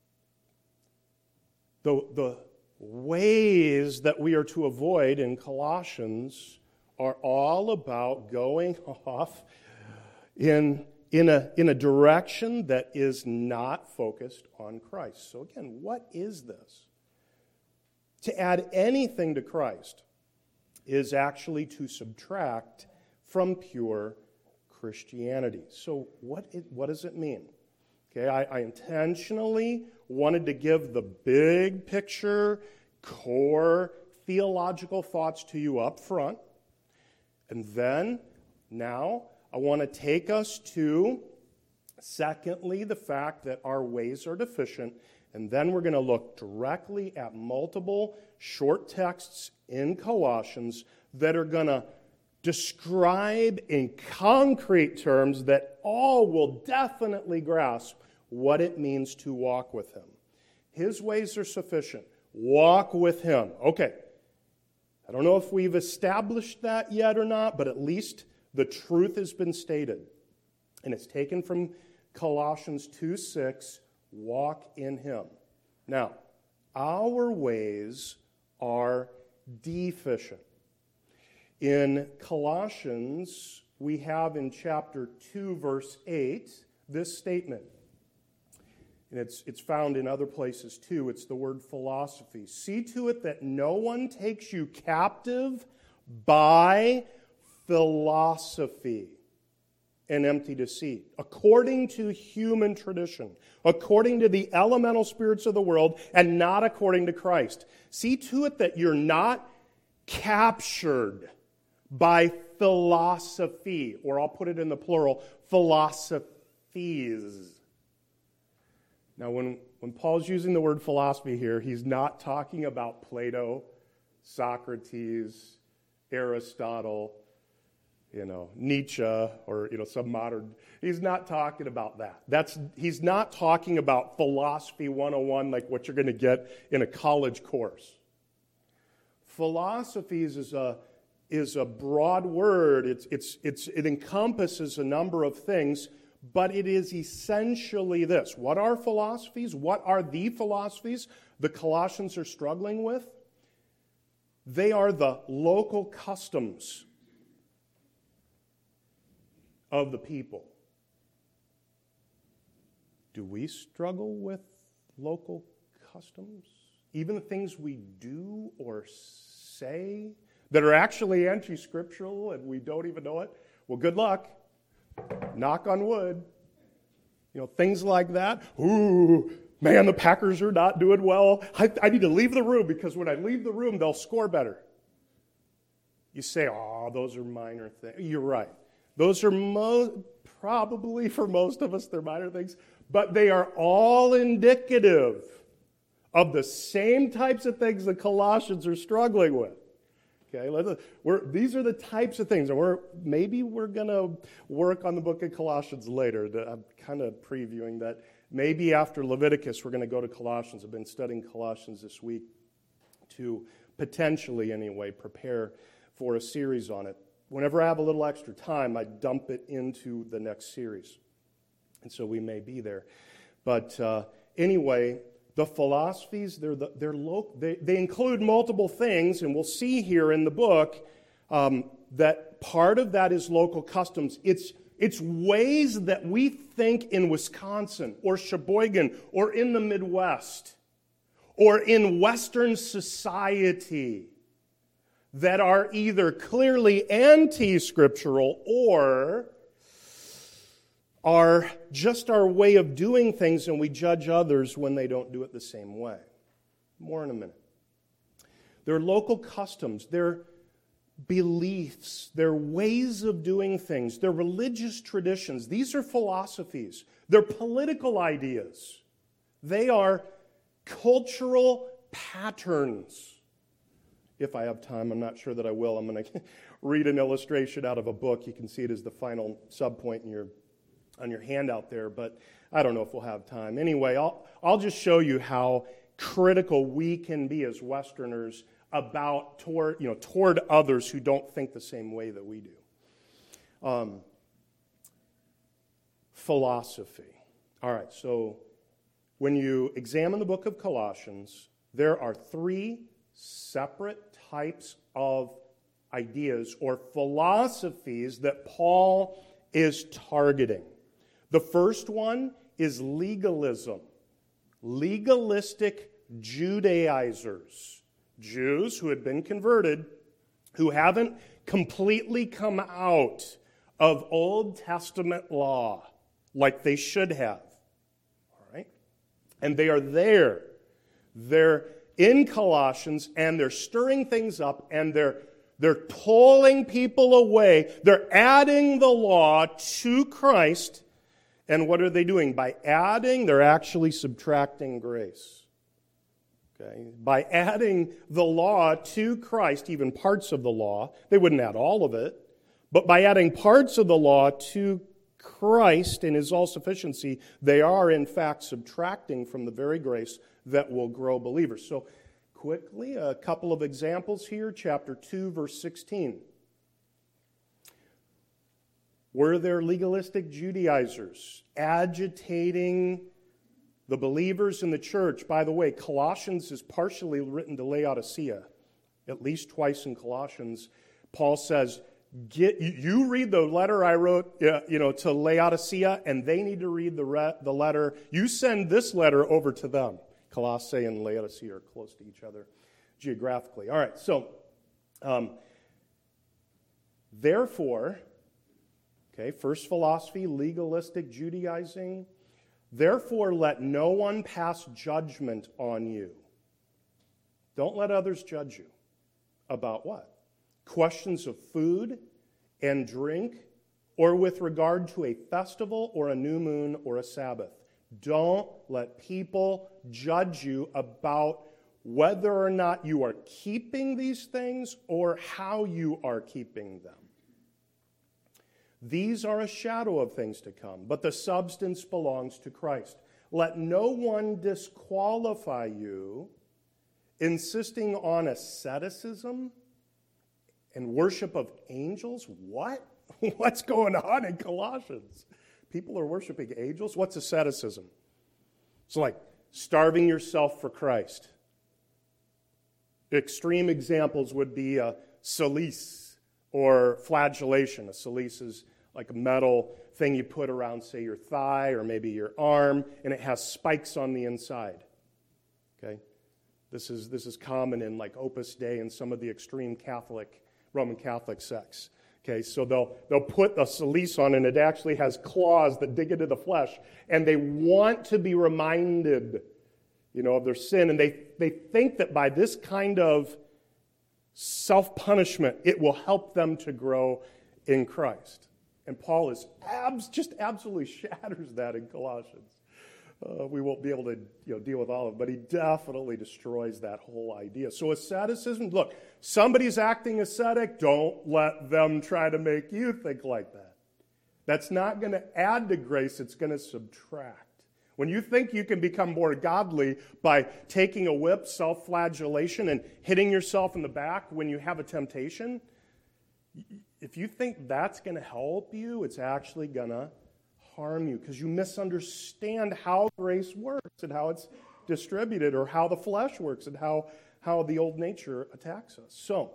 The, the ways that we are to avoid in Colossians are all about going off in, in, a, in a direction that is not focused on Christ. So again, what is this? To add anything to Christ is actually to subtract from pure Christianity. So what it, what does it mean? Okay, I, I intentionally wanted to give the big picture, core theological thoughts to you up front. And then, now, I want to take us to, secondly, the fact that our ways are deficient. And then we're going to look directly at multiple short texts in Colossians that are going to describe in concrete terms that all will definitely grasp what it means to walk with Him. His ways are sufficient. Walk with Him. Okay. I don't know if we've established that yet or not, but at least the truth has been stated. And it's taken from Colossians two six, walk in Him. Now, our ways are deficient. In Colossians, we have in chapter two, verse eight, this statement. And it's, it's found in other places too. It's the word philosophy. See to it that no one takes you captive by philosophy and empty deceit, according to human tradition, according to the elemental spirits of the world, and not according to Christ. See to it that you're not captured by philosophy, or I'll put it in the plural, philosophies. Now, when, when Paul's using the word philosophy here, he's not talking about Plato, Socrates, Aristotle, you know, Nietzsche, or, you know, some modern. He's not talking about that. That's he's not talking about philosophy one oh one like what you're going to get in a college course. Philosophies is a is a broad word. It's it's it's it encompasses a number of things. But it is essentially this. What are philosophies? What are the philosophies the Colossians are struggling with? They are the local customs of the people. Do we struggle with local customs? Even the things we do or say that are actually anti-scriptural and we don't even know it? Well, good luck. Knock on wood. You know, things like that. Ooh, man, the Packers are not doing well. I, I need to leave the room because when I leave the room, they'll score better. You say, oh, those are minor things. You're right. Those are mo- probably, for most of us, they're minor things. But they are all indicative of the same types of things the Colossians are struggling with. Okay, let's, we're, these are the types of things, and we're maybe we're going to work on the book of Colossians later. I'm kind of previewing that. Maybe after Leviticus, we're going to go to Colossians. I've been studying Colossians this week to potentially, anyway, prepare for a series on it. Whenever I have a little extra time, I dump it into the next series, and so we may be there. But uh, anyway. The philosophies, they're the, they're local, they, they include multiple things, and we'll see here in the book um, that part of that is local customs. It's, it's ways that we think in Wisconsin or Sheboygan or in the Midwest or in Western society that are either clearly anti-scriptural or are just our way of doing things, and we judge others when they don't do it the same way. More in a minute. They're local customs, they're beliefs, they're ways of doing things, they're religious traditions. These are philosophies. They're political ideas. They are cultural patterns. If I have time, I'm not sure that I will. I'm going to read an illustration out of a book. You can see it as the final subpoint in your on your handout there, but I don't know if we'll have time. Anyway, I'll, I'll just show you how critical we can be as Westerners about toward, you know, toward others who don't think the same way that we do. Um, philosophy. All right, so when you examine the book of Colossians, there are three separate types of ideas or philosophies that Paul is targeting. The first one is legalism. Legalistic Judaizers. Jews who had been converted, who haven't completely come out of Old Testament law like they should have. All right? And they are there. They're in Colossians, and they're stirring things up, and they're they're pulling people away. They're adding the law to Christ. And what are they doing? By adding, they're actually subtracting grace. Okay? By adding the law to Christ, even parts of the law, they wouldn't add all of it, but by adding parts of the law to Christ in His all-sufficiency, they are in fact subtracting from the very grace that will grow believers. So quickly, a couple of examples here. Chapter two, verse sixteen. Were there legalistic Judaizers agitating the believers in the church? By the way, Colossians is partially written to Laodicea, at least twice in Colossians. Paul says, Get you read the letter I wrote, uh, you know, to Laodicea, and they need to read the re- the letter. You send this letter over to them. Colossae and Laodicea are close to each other geographically. All right, so um, therefore, okay, first philosophy, legalistic Judaizing. Therefore, let no one pass judgment on you. Don't let others judge you. About what? Questions of food and drink, or with regard to a festival or a new moon or a Sabbath. Don't let people judge you about whether or not you are keeping these things or how you are keeping them. These are a shadow of things to come, but the substance belongs to Christ. Let no one disqualify you, insisting on asceticism and worship of angels? What? What's going on in Colossians? People are worshiping angels? What's asceticism? It's like starving yourself for Christ. Extreme examples would be a cilice or flagellation. A cilice is like a metal thing you put around, say, your thigh or maybe your arm, and it has spikes on the inside. Okay? This is, this is common in like Opus Dei and some of the extreme Catholic Roman Catholic sects. Okay, so they'll they'll put a cilice on, and it actually has claws that dig into the flesh, and they want to be reminded, you know, of their sin, and they they think that by this kind of self-punishment, it will help them to grow in Christ. And Paul is abs just absolutely shatters that in Colossians. Uh, we won't be able to you know, deal with all of it, but he definitely destroys that whole idea. So asceticism, look, somebody's acting ascetic, don't let them try to make you think like that. That's not going to add to grace, it's going to subtract. When you think you can become more godly by taking a whip, self-flagellation, and hitting yourself in the back when you have a temptation, if you think that's going to help you, it's actually going to harm you because you misunderstand how grace works and how it's distributed, or how the flesh works and how, how the old nature attacks us. So,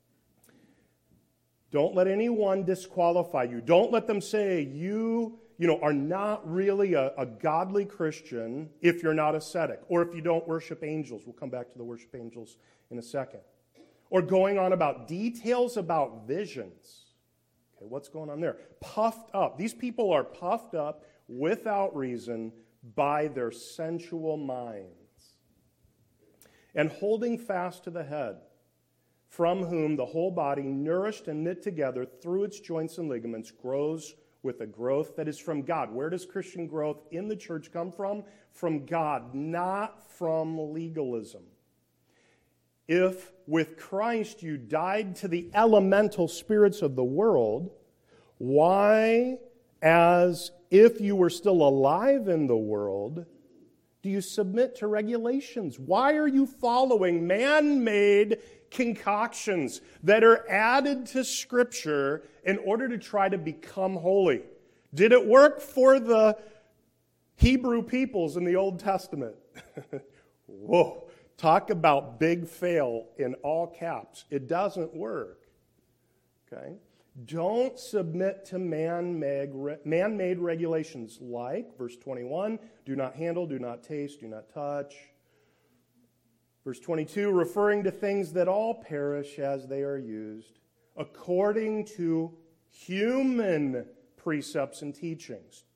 don't let anyone disqualify you. Don't let them say you, you know, are not really a, a godly Christian if you're not ascetic, or if you don't worship angels. We'll come back to the worship angels in a second. Or going on about details about visions. Okay, what's going on there? Puffed up. These people are puffed up without reason by their sensual minds. And holding fast to the head, from whom the whole body, nourished and knit together through its joints and ligaments, grows with a growth that is from God. Where does Christian growth in the church come from? From God, not from legalism. If with Christ you died to the elemental spirits of the world, why, as if you were still alive in the world, do you submit to regulations? Why are you following man-made concoctions that are added to Scripture in order to try to become holy? Did it work for the Hebrew peoples in the Old Testament? Whoa. Talk about big fail in all caps. It doesn't work. Okay? Don't submit to man-made, man-made regulations like, verse twenty-one, do not handle, do not taste, do not touch. Verse twenty-two, referring to things that all perish as they are used, according to human precepts and teachings.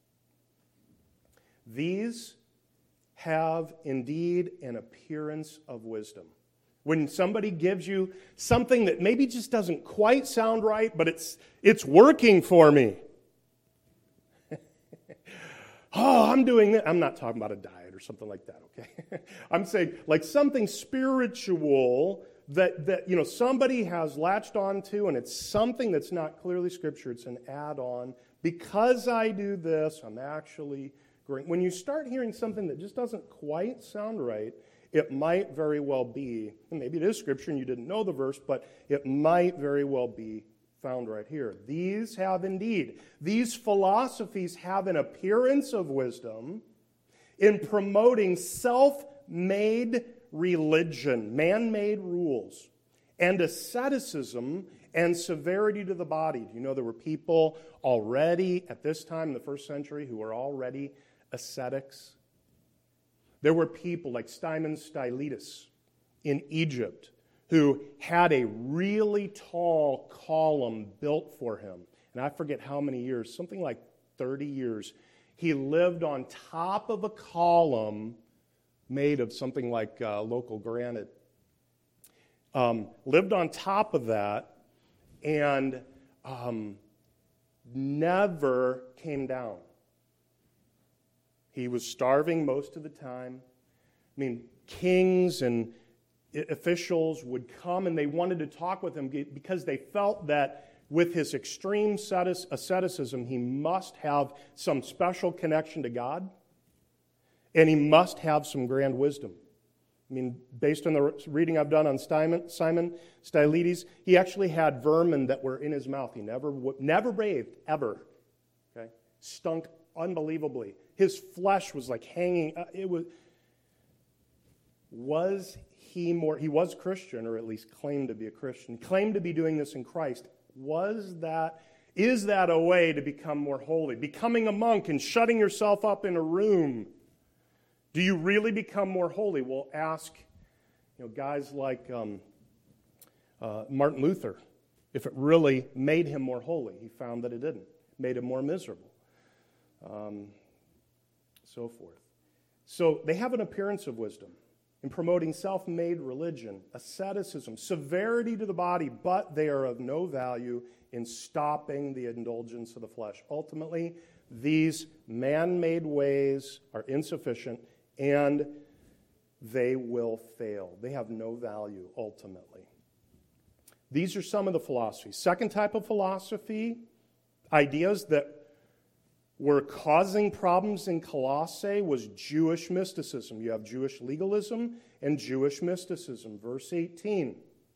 These have indeed an appearance of wisdom. When somebody gives you something that maybe just doesn't quite sound right, but it's it's working for me. Oh, I'm doing that. I'm not talking about a diet or something like that, okay? I'm saying like something spiritual that, that you know somebody has latched onto, and it's something that's not clearly Scripture. It's an add-on. Because I do this, I'm actually... When you start hearing something that just doesn't quite sound right, it might very well be, and maybe it is Scripture and you didn't know the verse, but it might very well be found right here. These have indeed, these philosophies have an appearance of wisdom in promoting self-made religion, man-made rules, and asceticism and severity to the body. Do you know there were people already at this time in the first century who were already ascetics? There were people like Simon Stylites in Egypt who had a really tall column built for him. And I forget how many years, something like thirty years. He lived on top of a column made of something like uh, local granite. Um, lived on top of that and um, never came down. He was starving most of the time. I mean, kings and officials would come and they wanted to talk with him because they felt that with his extreme asceticism, he must have some special connection to God, and he must have some grand wisdom. I mean, based on the reading I've done on Simon, Simon Stylites, he actually had vermin that were in his mouth. He never never bathed, ever. Okay? Stunk unbelievably. His flesh was like hanging. It was. Was he more? He was Christian, or at least claimed to be a Christian. Claimed to be doing this in Christ. Was that? Is that a way to become more holy? Becoming a monk and shutting yourself up in a room. Do you really become more holy? Well, ask, you know, guys like um, uh, Martin Luther if it really made him more holy. He found that it didn't. It made him more miserable. Um, so forth. So they have an appearance of wisdom in promoting self-made religion, asceticism, severity to the body, but they are of no value in stopping the indulgence of the flesh. Ultimately, these man-made ways are insufficient, and they will fail. They have no value, ultimately. These are some of the philosophies. Second type of philosophy, ideas that were causing problems in Colossae, was Jewish mysticism. You have Jewish legalism and Jewish mysticism. Verse eighteen.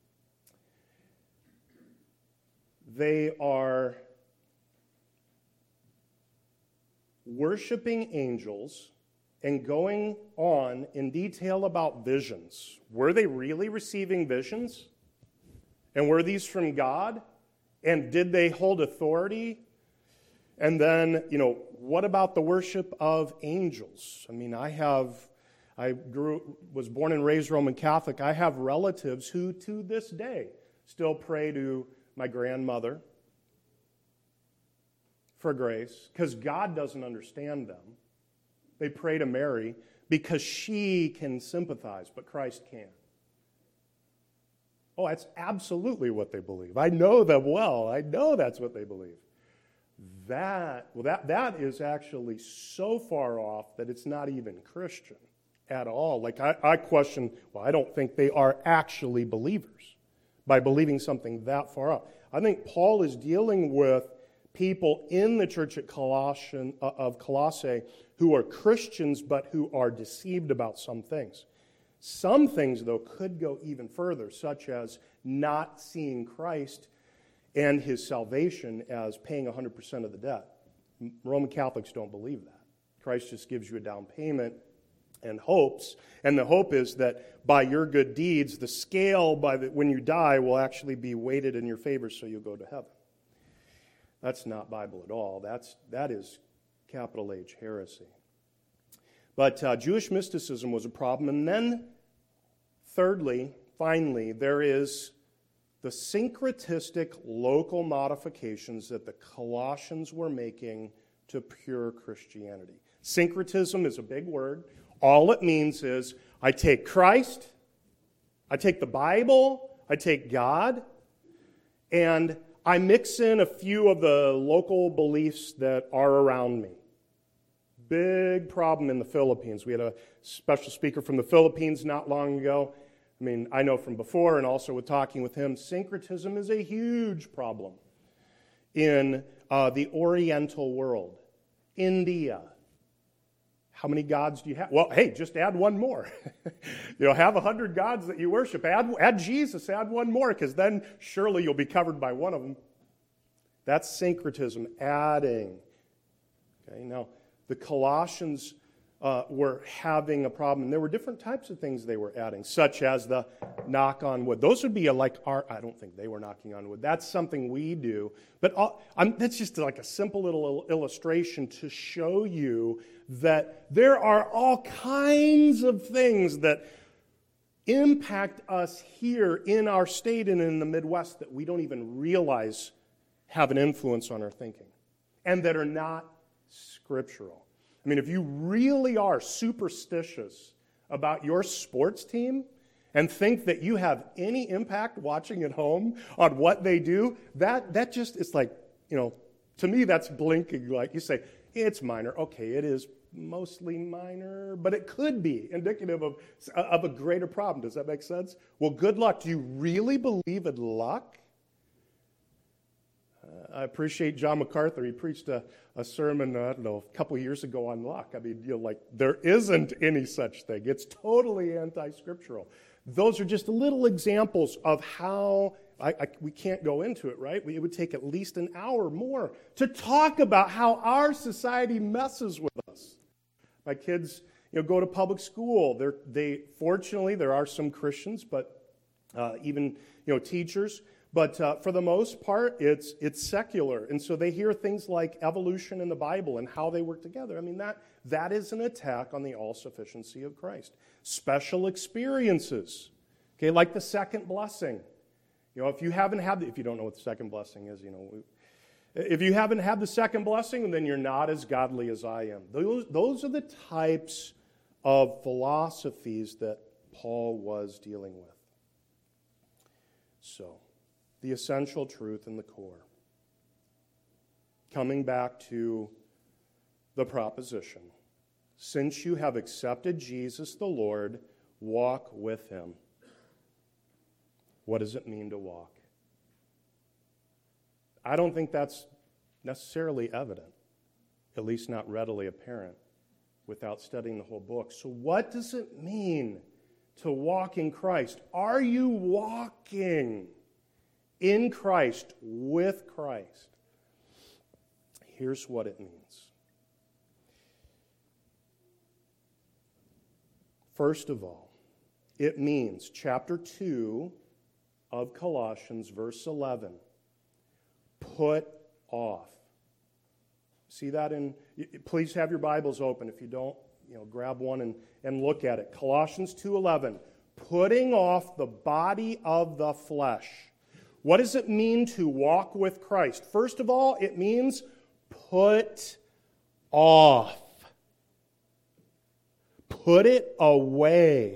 They are worshiping angels and going on in detail about visions. Were they really receiving visions? And were these from God? And did they hold authority? And then, you know, what about the worship of angels? I mean, I have, I grew, was born and raised Roman Catholic. I have relatives who, to this day, still pray to my grandmother for grace, because God doesn't understand them. They pray to Mary because she can sympathize, but Christ can't. Oh, that's absolutely what they believe. I know them well. I know that's what they believe. That, well, that, that is actually so far off that it's not even Christian at all. Like, I, I question, well, I don't think they are actually believers by believing something that far off. I think Paul is dealing with people in the church at Colossian, uh, of Colossae who are Christians but who are deceived about some things. Some things, though, could go even further, such as not seeing Christ and his salvation as paying one hundred percent of the debt. Roman Catholics don't believe that. Christ just gives you a down payment and hopes, and the hope is that by your good deeds, the scale by the, when you die will actually be weighted in your favor so you'll go to heaven. That's not Bible at all. That's, that is capital H heresy. But uh, Jewish mysticism was a problem. And then, thirdly, finally, there is the syncretistic local modifications that the Colossians were making to pure Christianity. Syncretism is a big word. All it means is I take Christ, I take the Bible, I take God, and I mix in a few of the local beliefs that are around me. Big problem in the Philippines. We had a special speaker from the Philippines not long ago. I mean, I know from before and also with talking with him, syncretism is a huge problem in uh, the Oriental world. India. How many gods do you have? Well, hey, just add one more. You know, have a hundred gods that you worship. Add, add Jesus, add one more, because then surely you'll be covered by one of them. That's syncretism, adding. Okay, now, the Colossians uh, were having a problem. There were different types of things they were adding, such as the knock on wood. Those would be a, like our, I don't think they were knocking on wood. That's something we do. But all, I'm, that's just like a simple little illustration to show you that there are all kinds of things that impact us here in our state and in the Midwest that we don't even realize have an influence on our thinking and that are not scriptural. I mean, if you really are superstitious about your sports team and think that you have any impact watching at home on what they do, that, that just is like, you know, to me that's blinking. Like you say, it's minor. Okay, it is mostly minor, but it could be indicative of, of a greater problem. Does that make sense? Well, good luck. Do you really believe in luck? Uh, I appreciate John MacArthur. He preached a, a sermon, uh, I don't know, a couple years ago on luck. I mean, you know, like, there isn't any such thing. It's totally anti-scriptural. Those are just little examples of how, I, I, we can't go into it, right? It would take at least an hour more to talk about how our society messes with us. My kids, you know, go to public school. They're, they, fortunately, there are some Christians, but uh, even, you know, teachers. But uh, for the most part, it's it's secular. And so they hear things like evolution in the Bible and how they work together. I mean, that that is an attack on the all-sufficiency of Christ. Special experiences, okay, like the second blessing. You know, if you haven't had, the, if you don't know what the second blessing is, you know, if you haven't had the second blessing, then you're not as godly as I am. Those, those are the types of philosophies that Paul was dealing with. So, the essential truth in the core. Coming back to the proposition, since you have accepted Jesus the Lord, walk with him. What does it mean to walk? I don't think that's necessarily evident, at least not readily apparent, without studying the whole book. So what does it mean to walk in Christ? Are you walking in Christ, with Christ? Here's what it means. First of all, it means, chapter two of Colossians, verse eleven, put off. See that in, please have your Bibles open. If you don't, you know, grab one and, and look at it. Colossians two eleven, putting off the body of the flesh. What does it mean to walk with Christ? First of all, it means put off. Put it away.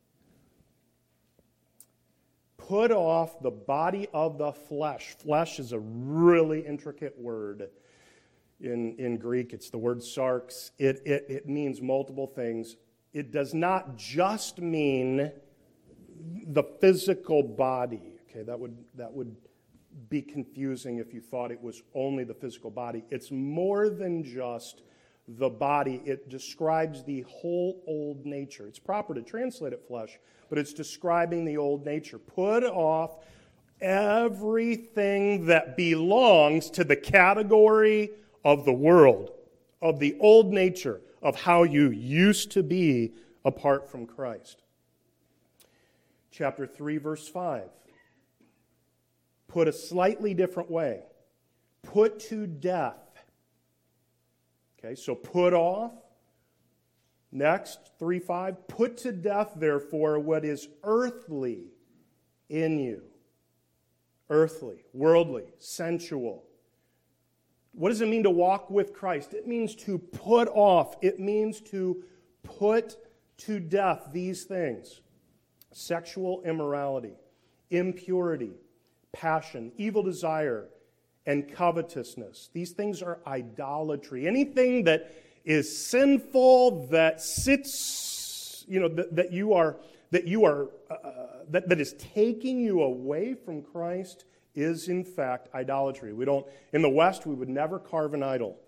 Put off the body of the flesh. Flesh is a really intricate word. In, in Greek, it's the word sarx. It, it, it means multiple things. It does not just mean the physical body. Okay, that would that would be confusing if you thought it was only the physical body. It's more than just the body. It describes the whole old nature. It's proper to translate it flesh, but it's describing the old nature. Put off everything that belongs to the category of the world, of the old nature, of how you used to be apart from Christ. Chapter three, verse five. Put a slightly different way. Put to death. Okay, so put off. Next, three five. Put to death, therefore, what is earthly in you. Earthly, worldly, sensual. What does it mean to walk with Christ? It means to put off. It means to put to death these things. Sexual immorality, impurity, passion, evil desire, and covetousness. These things are idolatry. Anything that is sinful, that sits, you know, that, that you are, that you are, uh, that, that is taking you away from Christ is in fact idolatry. We don't, in the West, we would never carve an idol,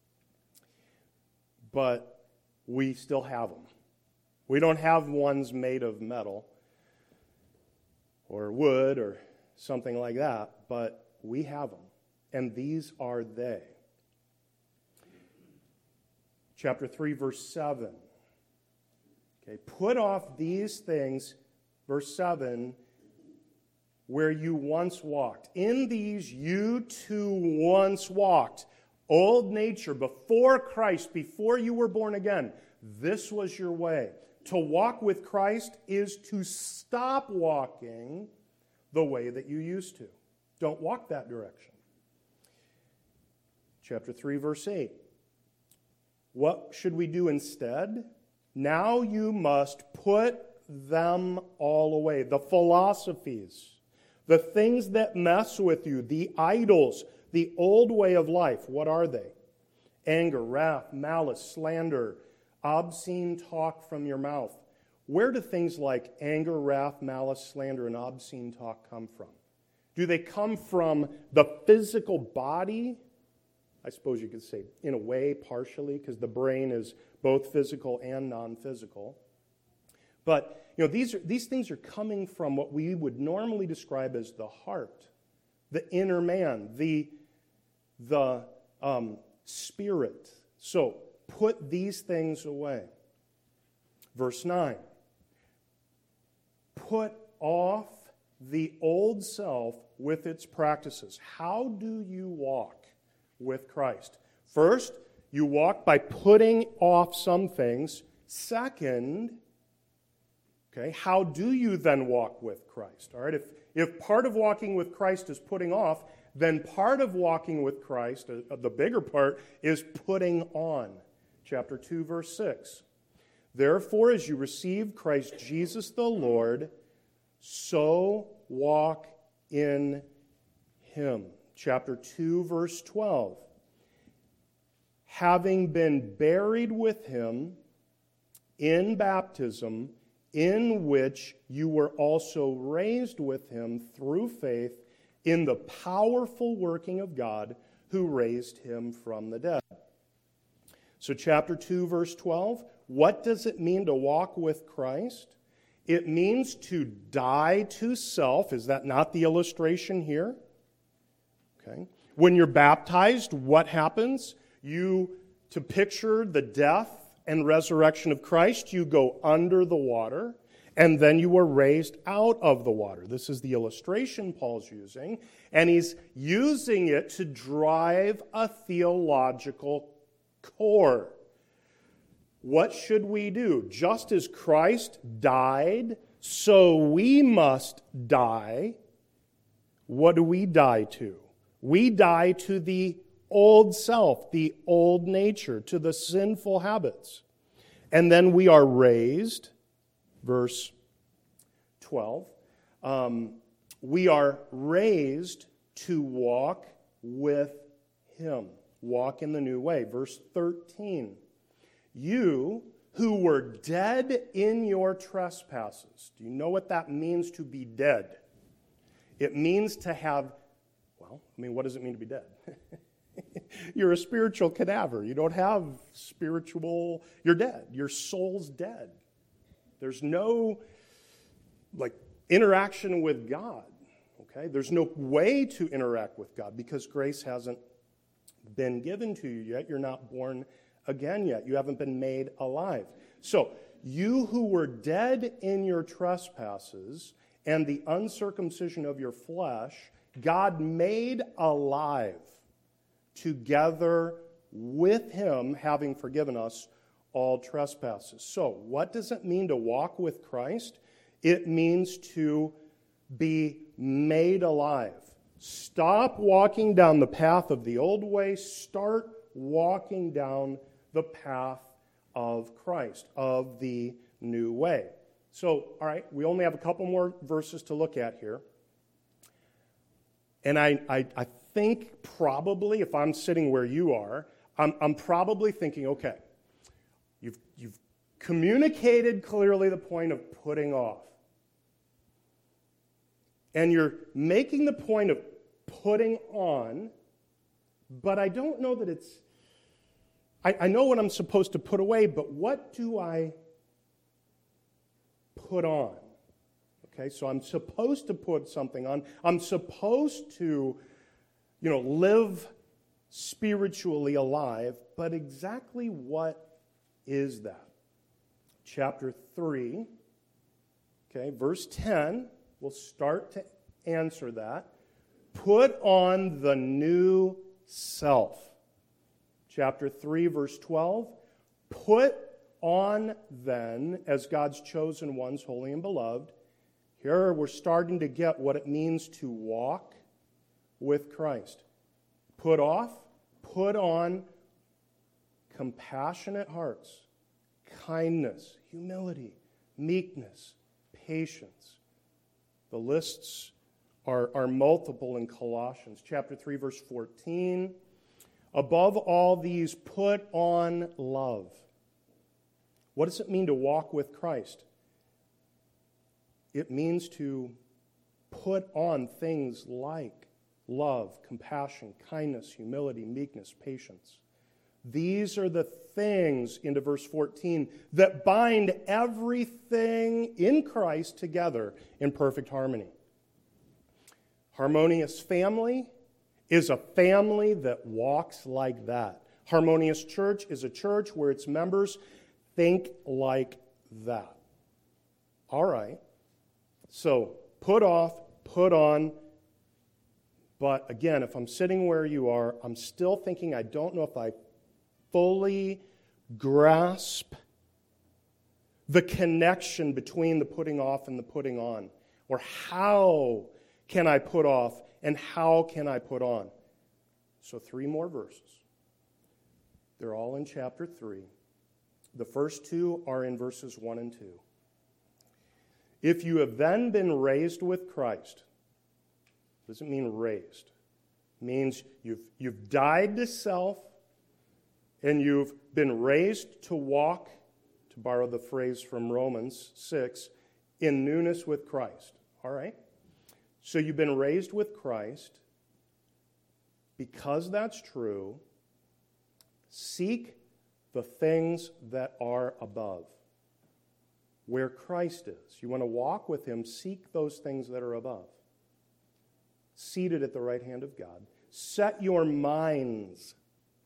but we still have them. We don't have ones made of metal or wood or something like that, but we have them, and these are they. chapter three, verse seven. Okay, put off these things, verse seven, where you once walked. In these you too once walked. Old nature, before Christ, before you were born again, this was your way. To walk with Christ is to stop walking the way that you used to. Don't walk that direction. Chapter three, verse eight. What should we do instead? Now you must put them all away. The philosophies, the things that mess with you, the idols, the old way of life. What are they? Anger, wrath, malice, slander, obscene talk from your mouth. Where do things like anger, wrath, malice, slander, and obscene talk come from? Do they come from the physical body? I suppose you could say, in a way, partially, because the brain is both physical and non-physical. But, you know, these are, these things are coming from what we would normally describe as the heart, the inner man, the, the um, spirit. So, put these things away. Verse nine. Put off the old self with its practices. How do you walk with Christ? First, you walk by putting off some things. Second, okay, how do you then walk with Christ? All right, if, if part of walking with Christ is putting off, then part of walking with Christ, uh, the bigger part, is putting on. Chapter two, verse six. Therefore, as you receive Christ Jesus the Lord, so walk in him. Chapter two, verse twelve. Having been buried with him in baptism, in which you were also raised with him through faith in the powerful working of God who raised him from the dead. So chapter two, verse twelve, what does it mean to walk with Christ? It means to die to self. Is that not the illustration here? Okay. When you're baptized, what happens? You, to picture the death and resurrection of Christ, you go under the water, and then you are raised out of the water. This is the illustration Paul's using, and he's using it to drive a theological core. What should we do? Just as Christ died, so we must die. What do we die to? We die to the old self, the old nature, to the sinful habits. And then we are raised, verse twelve, um, we are raised to walk with him. Walk in the new way. Verse thirteen. You who were dead in your trespasses. Do you know what that means to be dead? It means to have, well, I mean, what does it mean to be dead? You're a spiritual cadaver. You don't have spiritual, you're dead. Your soul's dead. There's no, like, interaction with God, okay? There's no way to interact with God because grace hasn't been given to you yet. You're not born again yet. You haven't been made alive. So, you who were dead in your trespasses and the uncircumcision of your flesh, God made alive together with him, having forgiven us all trespasses. So, what does it mean to walk with Christ? It means to be made alive. Stop walking down the path of the old way. Start walking down the path of Christ, of the new way. So, all right, we only have a couple more verses to look at here. And I, I, I think probably, if I'm sitting where you are, I'm, I'm probably thinking, okay, you've, you've communicated clearly the point of putting off. And you're making the point of putting on, but I don't know that it's, I, I know what I'm supposed to put away, but what do I put on? Okay, so I'm supposed to put something on. I'm supposed to, you know, live spiritually alive, but exactly what is that? Chapter three, okay, verse ten, we'll start to answer that. Put on the new self. Chapter three, verse twelve, put on then, as God's chosen ones, holy and beloved. Here we're starting to get what it means to walk with Christ. Put off, put on compassionate hearts, kindness, humility, meekness, patience. The lists are, are multiple in Colossians. Chapter three, verse fourteen. Above all these, put on love. What does it mean to walk with Christ? It means to put on things like love, compassion, kindness, humility, meekness, patience. These are the things, into verse fourteen, that bind everything in Christ together in perfect harmony. Harmonious family is a family that walks like that. Harmonious church is a church where its members think like that. All right. So, put off, put on. But again, if I'm sitting where you are, I'm still thinking I don't know if I fully grasp the connection between the putting off and the putting on. Or how can I put off and how can I put on? So three more verses. They're all in chapter three. The first two are in verses one and two. If you have then been raised with Christ, what does it mean raised? It means you've, you've died to self and you've been raised to walk, to borrow the phrase from Romans six, in newness with Christ. All right? So you've been raised with Christ. Because that's true, seek the things that are above, where Christ is. You want to walk with him, seek those things that are above. Seated at the right hand of God. Set your minds.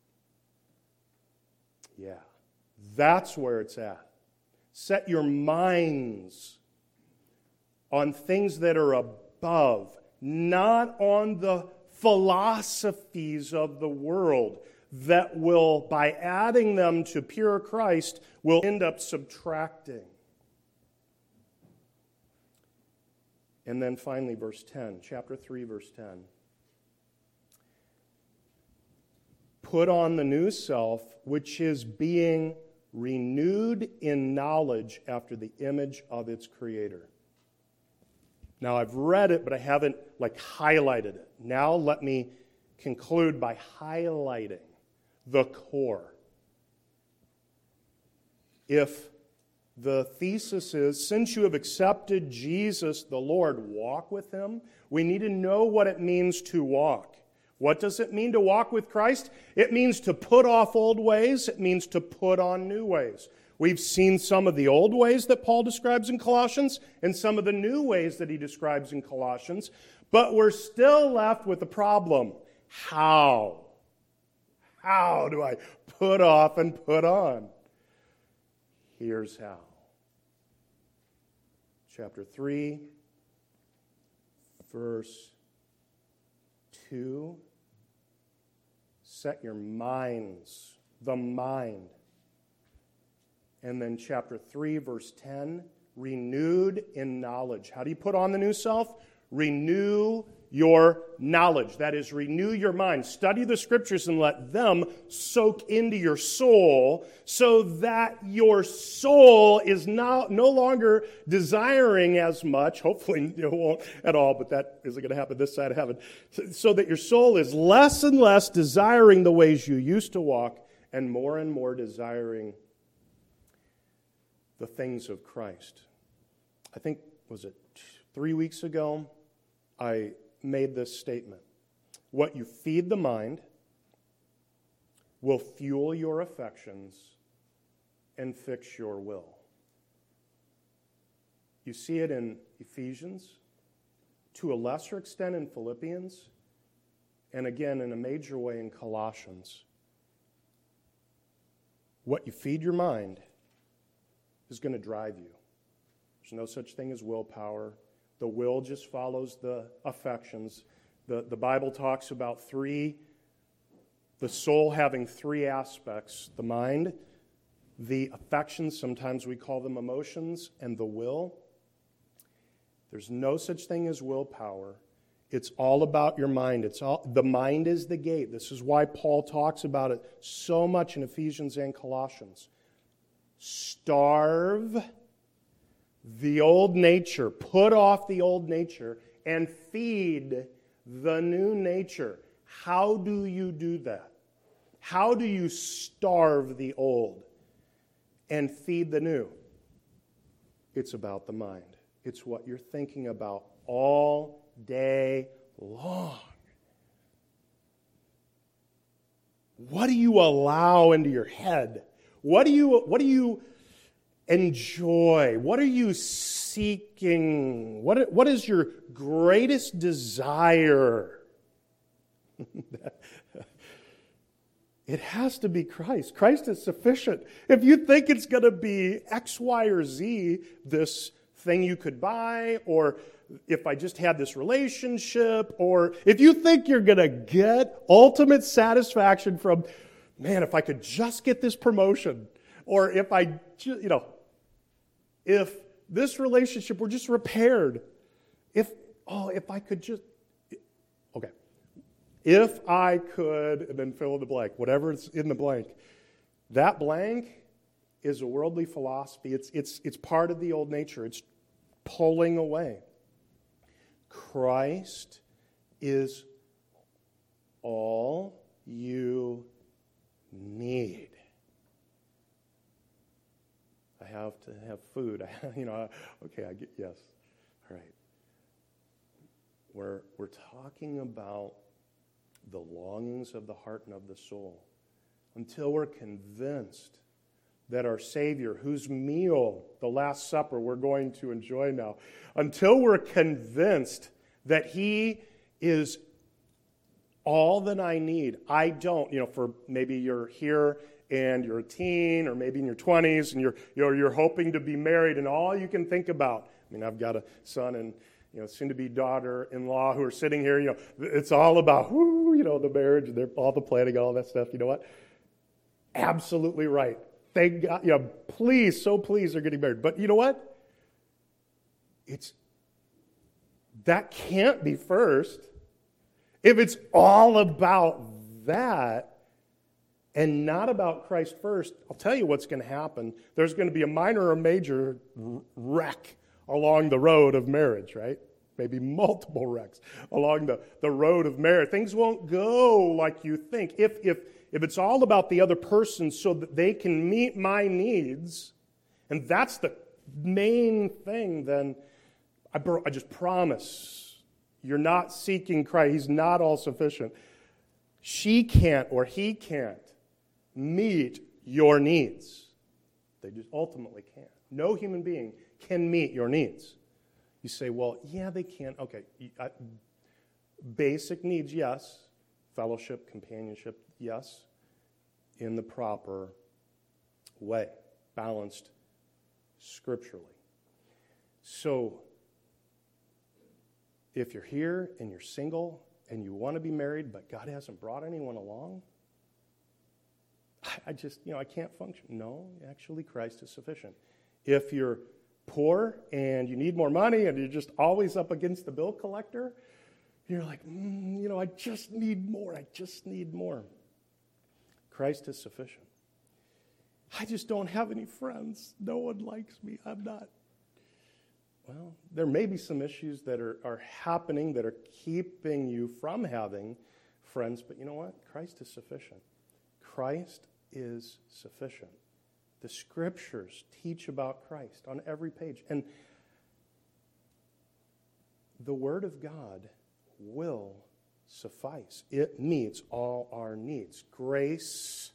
Yeah, that's where it's at. Set your minds on things that are above, not on the philosophies of the world that will, by adding them to pure Christ, will end up subtracting. And then finally, verse ten, chapter three, verse ten. Put on the new self, which is being renewed in knowledge after the image of its creator. Now, I've read it, but I haven't, like, highlighted it. Now let me conclude by highlighting the core. If the thesis is, since you have accepted Jesus the Lord, walk with him, we need to know what it means to walk. What does it mean to walk with Christ? It means to put off old ways. It means to put on new ways. We've seen some of the old ways that Paul describes in Colossians and some of the new ways that he describes in Colossians, but we're still left with the problem. How? How do I put off and put on? Here's how. Chapter three, verse two. Set your minds, the mind. And then chapter three, verse ten, renewed in knowledge. How do you put on the new self? Renew your knowledge. That is, renew your mind. Study the scriptures and let them soak into your soul so that your soul is now no longer desiring as much. Hopefully it won't at all, but that isn't going to happen this side of heaven. So that your soul is less and less desiring the ways you used to walk and more and more desiring the things of Christ. I think, was it three weeks ago, I made this statement. What you feed the mind will fuel your affections and fix your will. You see it in Ephesians, to a lesser extent in Philippians, and again in a major way in Colossians. what you feed your mind is going to drive you. There's no such thing as willpower. The will just follows the affections. The, the Bible talks about three, the soul having three aspects: the mind, the affections, sometimes we call them emotions, and the will. There's no such thing as willpower. It's all about your mind. It's all, the mind is the gate. This is why Paul talks about it so much in Ephesians and Colossians. Starve the old nature, put off the old nature, and feed the new nature. How do you do that? How do you starve the old and feed the new? It's about the mind. It's what you're thinking about all day long. What do you allow into your head? What do you, what do you enjoy? What are you seeking? What, what is your greatest desire? It has to be Christ. Christ is sufficient. If you think it's going to be X, Y, or Z, this thing you could buy, or if I just had this relationship, or if you think you're going to get ultimate satisfaction from, man, if I could just get this promotion, or if I, you know, if this relationship were just repaired, if, oh, if I could just, okay, if I could, and then fill in the blank, whatever is in the blank, that blank is a worldly philosophy. It's, it's, it's part of the old nature. It's pulling away. Christ is all you need. I have to have food. I, you know, okay, I get, yes. All right. We're, we're talking about the longings of the heart and of the soul. Until we're convinced that our Savior, whose meal, the Last Supper, we're going to enjoy now, until we're convinced that He is all that I need. I don't, you know, for maybe you're here and you're a teen, or maybe in your twenties, and you're, you're, you're hoping to be married, and all you can think about, I mean, I've got a son and, you know, soon-to-be daughter-in-law who are sitting here, you know, it's all about, whoo, you know, the marriage, they're all the planning, all that stuff. You know what? Absolutely right. Thank God, you know, please, so pleased they're getting married. But you know what? It's, that can't be first. If it's all about that and not about Christ first, I'll tell you what's going to happen. There's going to be a minor or major wreck along the road of marriage, right? Maybe multiple wrecks along the, the road of marriage. Things won't go like you think. If, if, if it's all about the other person so that they can meet my needs, and that's the main thing, then I, I just promise you're not seeking Christ. He's not all sufficient. She can't or he can't meet your needs. They just ultimately can't. No human being can meet your needs. You say, well, yeah, they can. Okay, I, basic needs, yes. Fellowship, companionship, yes. In the proper way, balanced scripturally. So, if you're here and you're single and you want to be married, but God hasn't brought anyone along, I just, you know, I can't function. No, actually, Christ is sufficient. If you're poor and you need more money and you're just always up against the bill collector, you're like, mm, you know, I just need more. I just need more. Christ is sufficient. I just don't have any friends. No one likes me. I'm not. Well, there may be some issues that are, are happening that are keeping you from having friends, but you know what? Christ is sufficient. Christ is sufficient. The Scriptures teach about Christ on every page. And the Word of God will suffice. It meets all our needs. Grace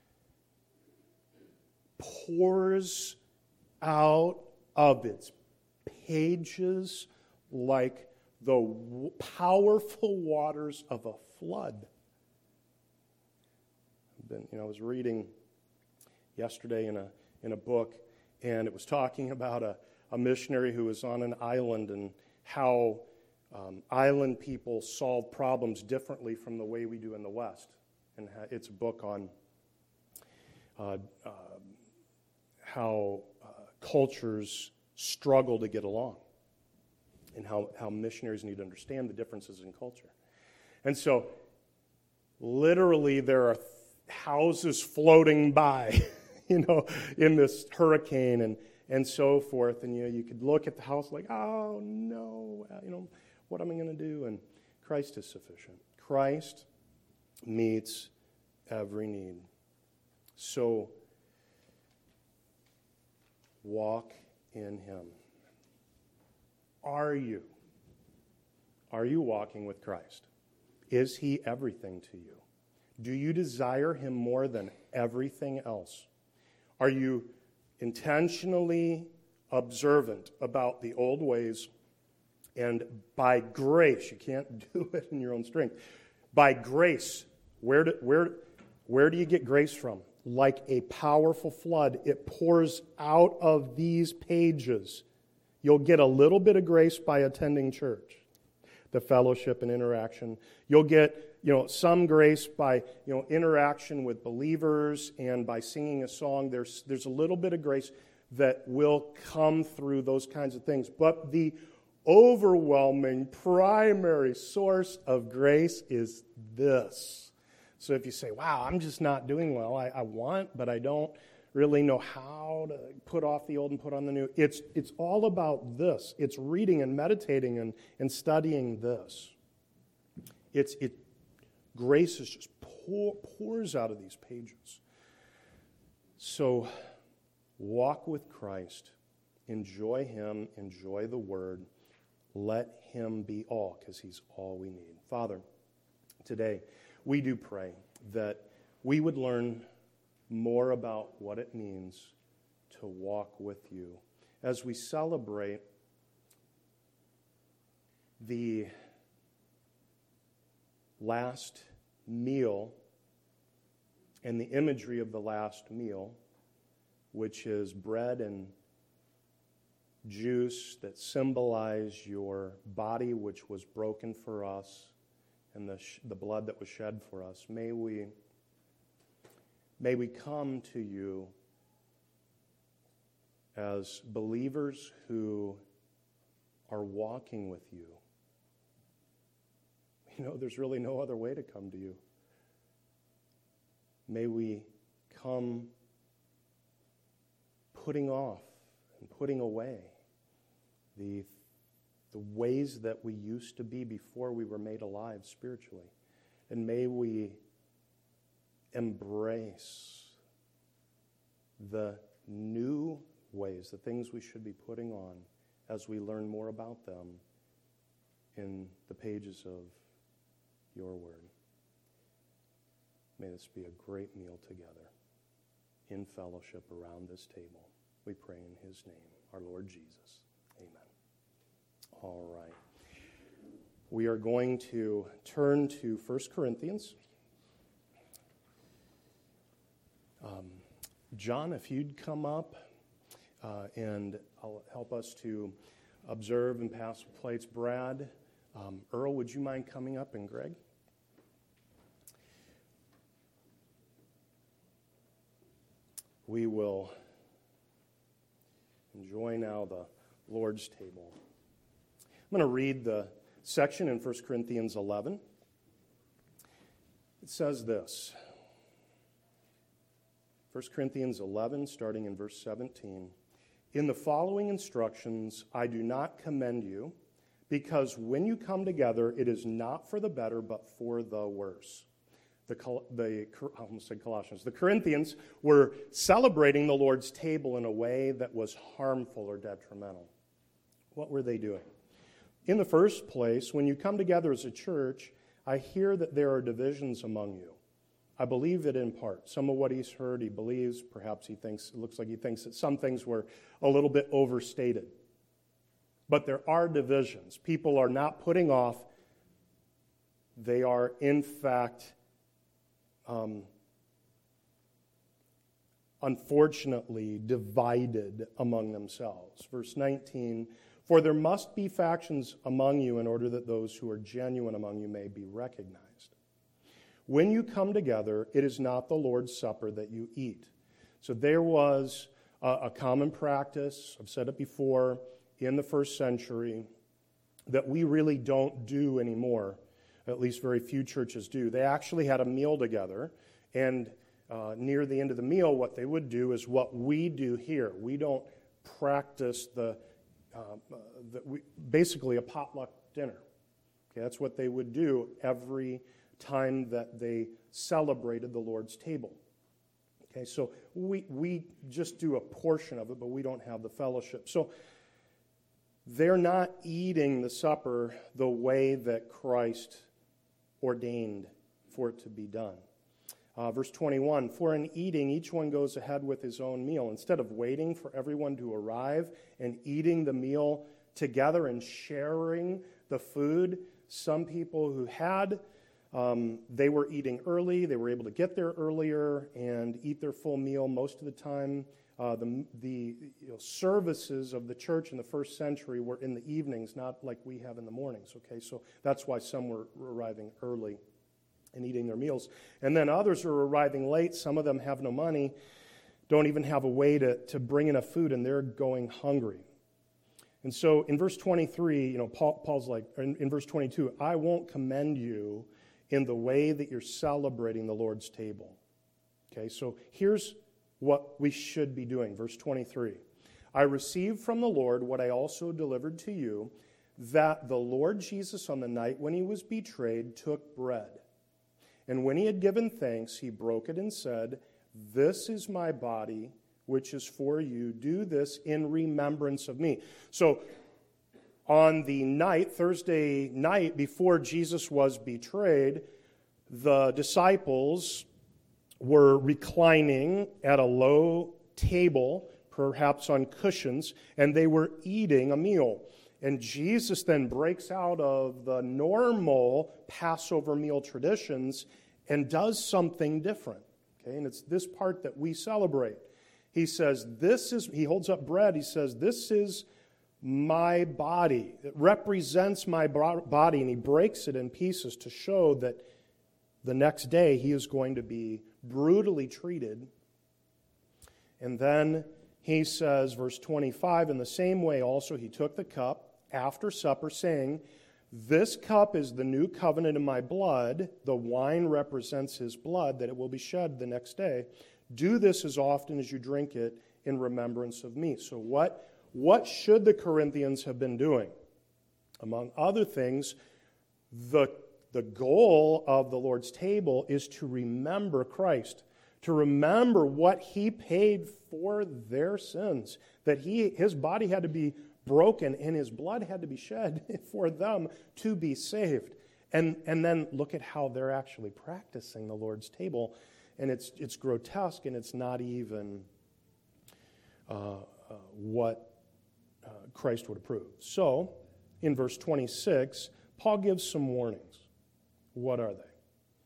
pours out of its pages like the powerful waters of a flood. I've been, you know, I was reading yesterday in a in a book, and it was talking about a, a missionary who was on an island and how um, island people solve problems differently from the way we do in the West. And it's a book on uh, uh, how uh, cultures struggle to get along, and how, how missionaries need to understand the differences in culture. And so, literally, there are th- houses floating by, you know, in this hurricane and, and so forth. And, you know, you could look at the house like, oh, no, you know, what am I going to do? And Christ is sufficient. Christ meets every need. So, walk in Him. Are you? Are you walking with Christ? Is He everything to you? Do you desire Him more than everything else? Are you intentionally observant about the old ways, and by grace, you can't do it in your own strength, by grace, where do, where, where do you get grace from? Like a powerful flood, it pours out of these pages. You'll get a little bit of grace by attending church, the fellowship and interaction. You'll get, you know, some grace by, you know, interaction with believers and by singing a song. There's, there's a little bit of grace that will come through those kinds of things. But the overwhelming primary source of grace is this. So if you say, wow, I'm just not doing well, I, I want, but I don't really know how to put off the old and put on the new. It's it's all about this. It's reading and meditating and, and studying this. It's it grace is just pour, pours out of these pages. So walk with Christ. Enjoy Him. Enjoy the Word. Let Him be all, because He's all we need. Father, today we do pray that we would learn more about what it means to walk with You as we celebrate the last meal and the imagery of the last meal, which is bread and juice that symbolize Your body, which was broken for us, and the sh- the blood that was shed for us. May we May we come to You as believers who are walking with You. You know, there's really no other way to come to You. May we come putting off and putting away the, the ways that we used to be before we were made alive spiritually. And may we embrace the new ways, the things we should be putting on as we learn more about them in the pages of Your Word. May this be a great meal together in fellowship around this table. We pray in His name, our Lord Jesus. Amen. All right. We are going to turn to First Corinthians. Um, John, if you'd come up uh, and I'll help us to observe and pass plates. Brad, um, Earl, would you mind coming up, and Greg? We will enjoy now the Lord's table. I'm going to read the section in First Corinthians eleven. It says this. First Corinthians eleven, starting in verse seventeen. In the following instructions, I do not commend you, because when you come together, it is not for the better, but for the worse. The, the I almost said Colossians. The Corinthians were celebrating the Lord's table in a way that was harmful or detrimental. What were they doing? In the first place, when you come together as a church, I hear that there are divisions among you. I believe it in part. Some of what he's heard, he believes. Perhaps he thinks, it looks like he thinks that some things were a little bit overstated. But there are divisions. People are not putting off. They are, in fact, um, unfortunately divided among themselves. Verse nineteen, for there must be factions among you in order that those who are genuine among you may be recognized. When you come together, it is not the Lord's Supper that you eat. So there was a, a common practice, I've said it before, in the first century, that we really don't do anymore. At least very few churches do. They actually had a meal together, and uh, near the end of the meal, what they would do is what we do here. We don't practice the, uh, uh, the we, basically a potluck dinner. Okay, that's what they would do every time that they celebrated the Lord's table. Okay, so we we just do a portion of it, but we don't have the fellowship. So they're not eating the supper the way that Christ ordained for it to be done. Uh, verse twenty-one, for in eating, each one goes ahead with his own meal. Instead of waiting for everyone to arrive and eating the meal together and sharing the food, some people who had, um, they were eating early, they were able to get there earlier and eat their full meal most of the time. Uh, the the you know, services of the church in the first century were in the evenings, not like we have in the mornings, okay? So that's why some were arriving early and eating their meals. And then others are arriving late. Some of them have no money, don't even have a way to, to bring enough food, and they're going hungry. And so in verse twenty-three, you know, Paul, Paul's like, in, in verse twenty-two, I won't commend you in the way that you're celebrating the Lord's table. Okay, so here's what we should be doing. Verse twenty-three, I received from the Lord what I also delivered to you, that the Lord Jesus on the night when he was betrayed took bread. And when he had given thanks, he broke it and said, this is my body, which is for you. Do this in remembrance of me. So on the night, Thursday night, before Jesus was betrayed, the disciples were reclining at a low table, perhaps on cushions, and they were eating a meal. And Jesus then breaks out of the normal Passover meal traditions and does something different. Okay, and it's this part that we celebrate. He says, this is, he holds up bread, he says, this is my body. It represents my body, and he breaks it in pieces to show that the next day he is going to be brutally treated. And then he says, verse twenty-five, in the same way also he took the cup after supper, saying, this cup is the new covenant in my blood. The wine represents his blood, that it will be shed the next day. Do this as often as you drink it in remembrance of me. So what, what should the Corinthians have been doing? Among other things, the, the goal of the Lord's table is to remember Christ, to remember what he paid for their sins, that he his body had to be broken and his blood had to be shed for them to be saved. And, and then look at how they're actually practicing the Lord's table. And it's it's grotesque, and it's not even uh, uh, what uh, Christ would approve. So, in verse twenty-six, Paul gives some warnings. What are they?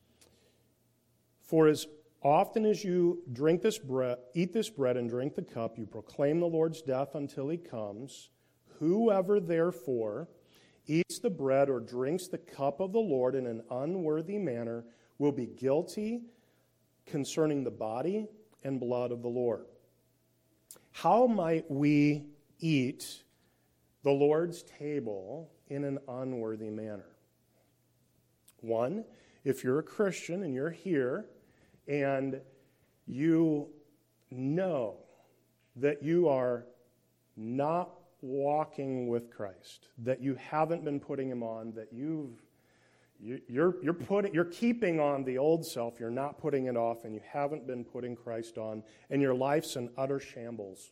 For as often as you drink this bread, eat this bread and drink the cup, you proclaim the Lord's death until he comes. Whoever, therefore, eats the bread or drinks the cup of the Lord in an unworthy manner will be guilty concerning the body and blood of the Lord. How might we eat the Lord's table in an unworthy manner? One, if you're a Christian and you're here and you know that you are not walking with Christ, that you haven't been putting him on, that you've you, you're you're putting you're keeping on the old self, you're not putting it off, and you haven't been putting Christ on, and your life's in utter shambles.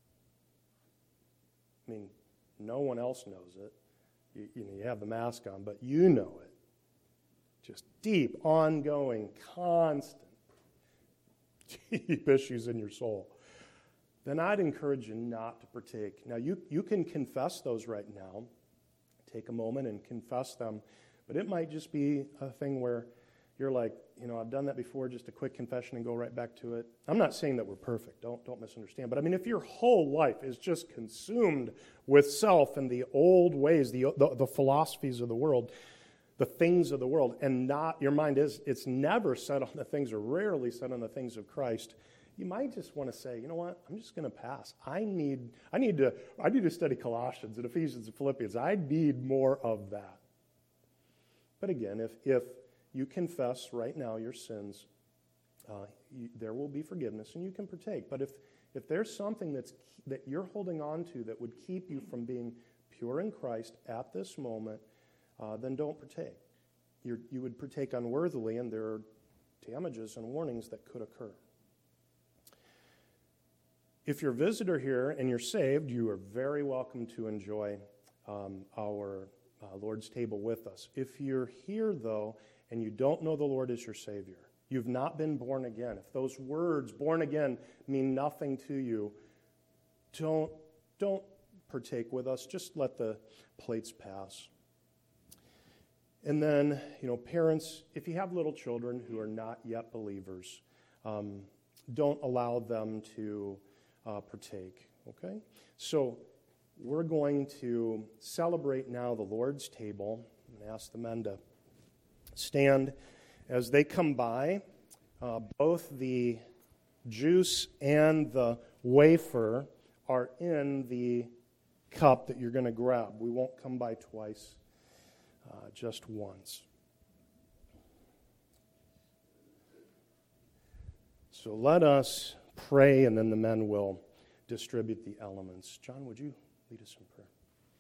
I mean, no one else knows it. You, you know, you have the mask on, but you know it. Just deep, ongoing, constant, deep issues in your soul. Then I'd encourage you not to partake. Now, you, you can confess those right now. Take a moment and confess them. But it might just be a thing where you're like, you know, I've done that before, just a quick confession and go right back to it. I'm not saying that we're perfect. Don't, don't misunderstand. But I mean, if your whole life is just consumed with self and the old ways, the, the, the philosophies of the world, the things of the world, and not, your mind is, it's never set on the things, or rarely set on the things of Christ, you might just want to say, you know what, I'm just going to pass. I need, I need to, I need to study Colossians and Ephesians and Philippians. I need more of that. But again, if, if you confess right now your sins, uh, you, there will be forgiveness and you can partake. But if, if there's something that's, that you're holding on to that would keep you from being pure in Christ at this moment, uh, then don't partake. You're, you would partake unworthily, and there are damages and warnings that could occur. If you're a visitor here and you're saved, you are very welcome to enjoy um, our uh, Lord's table with us. If you're here, though, and you don't know the Lord as your Savior, you've not been born again, if those words, born again, mean nothing to you, don't, don't partake with us. Just let the plates pass. And then, you know, parents, if you have little children who are not yet believers, um, don't allow them to Uh, partake, okay? So we're going to celebrate now the Lord's table and ask the men to stand as they come by. Uh, both the juice and the wafer are in the cup that you're going to grab. We won't come by twice, uh, just once. So let us pray, and then the men will distribute the elements. John, would you lead us in prayer?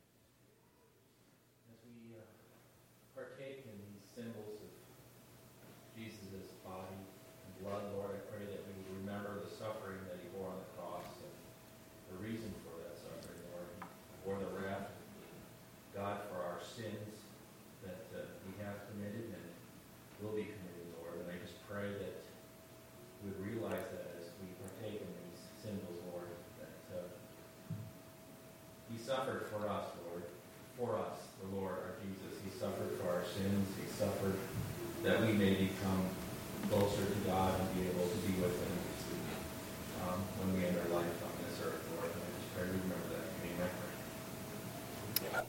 As we uh, partake in these symbols of Jesus' body and blood, Lord, I pray that we would remember the suffering that he bore on the cross and the reason for that suffering, Lord. He bore the wrath of God for our sins that uh, we have committed and will be committed, Lord. And I just pray that we would realize that as we partake in these symbols, Lord, that uh, he suffered for us, Lord, for us, the Lord, our Jesus. He suffered for our sins. He suffered that we may become closer to God and be able to be with him um, when we end our life on this earth, Lord. And I just pray we remember that. Amen. Amen.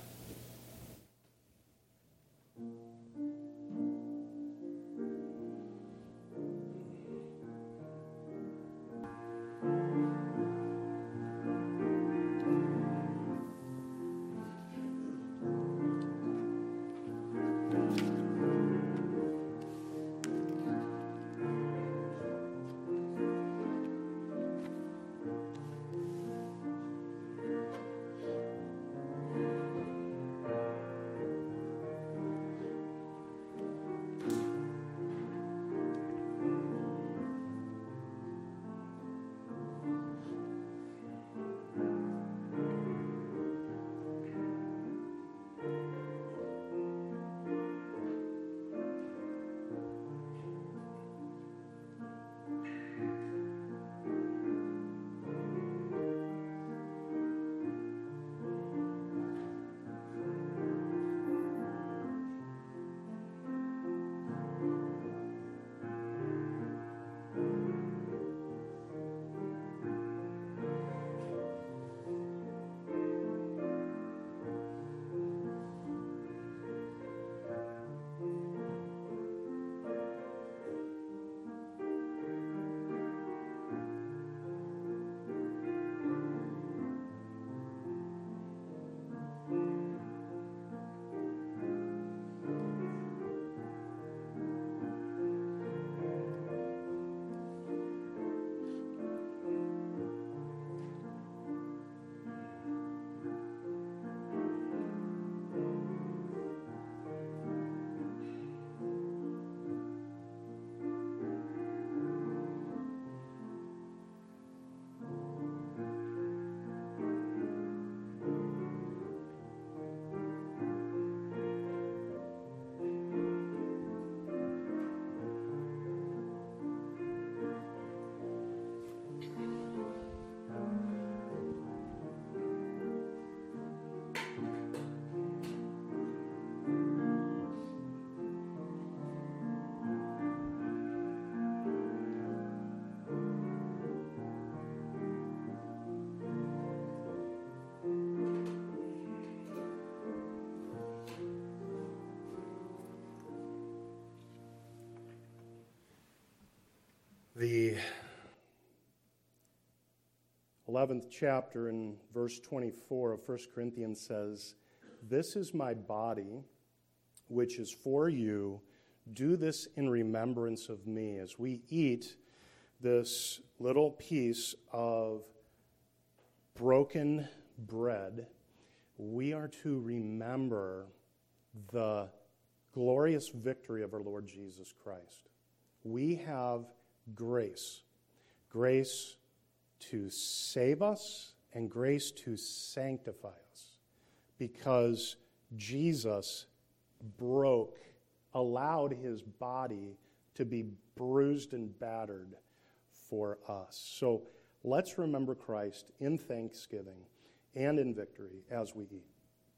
eleventh chapter in verse twenty-four of First Corinthians says, "This is my body, which is for you. Do this in remembrance of me." As we eat this little piece of broken bread, we are to remember the glorious victory of our Lord Jesus Christ. We have grace, grace to save us and grace to sanctify us, because Jesus broke, allowed his body to be bruised and battered for us. So let's remember Christ in thanksgiving and in victory as we eat.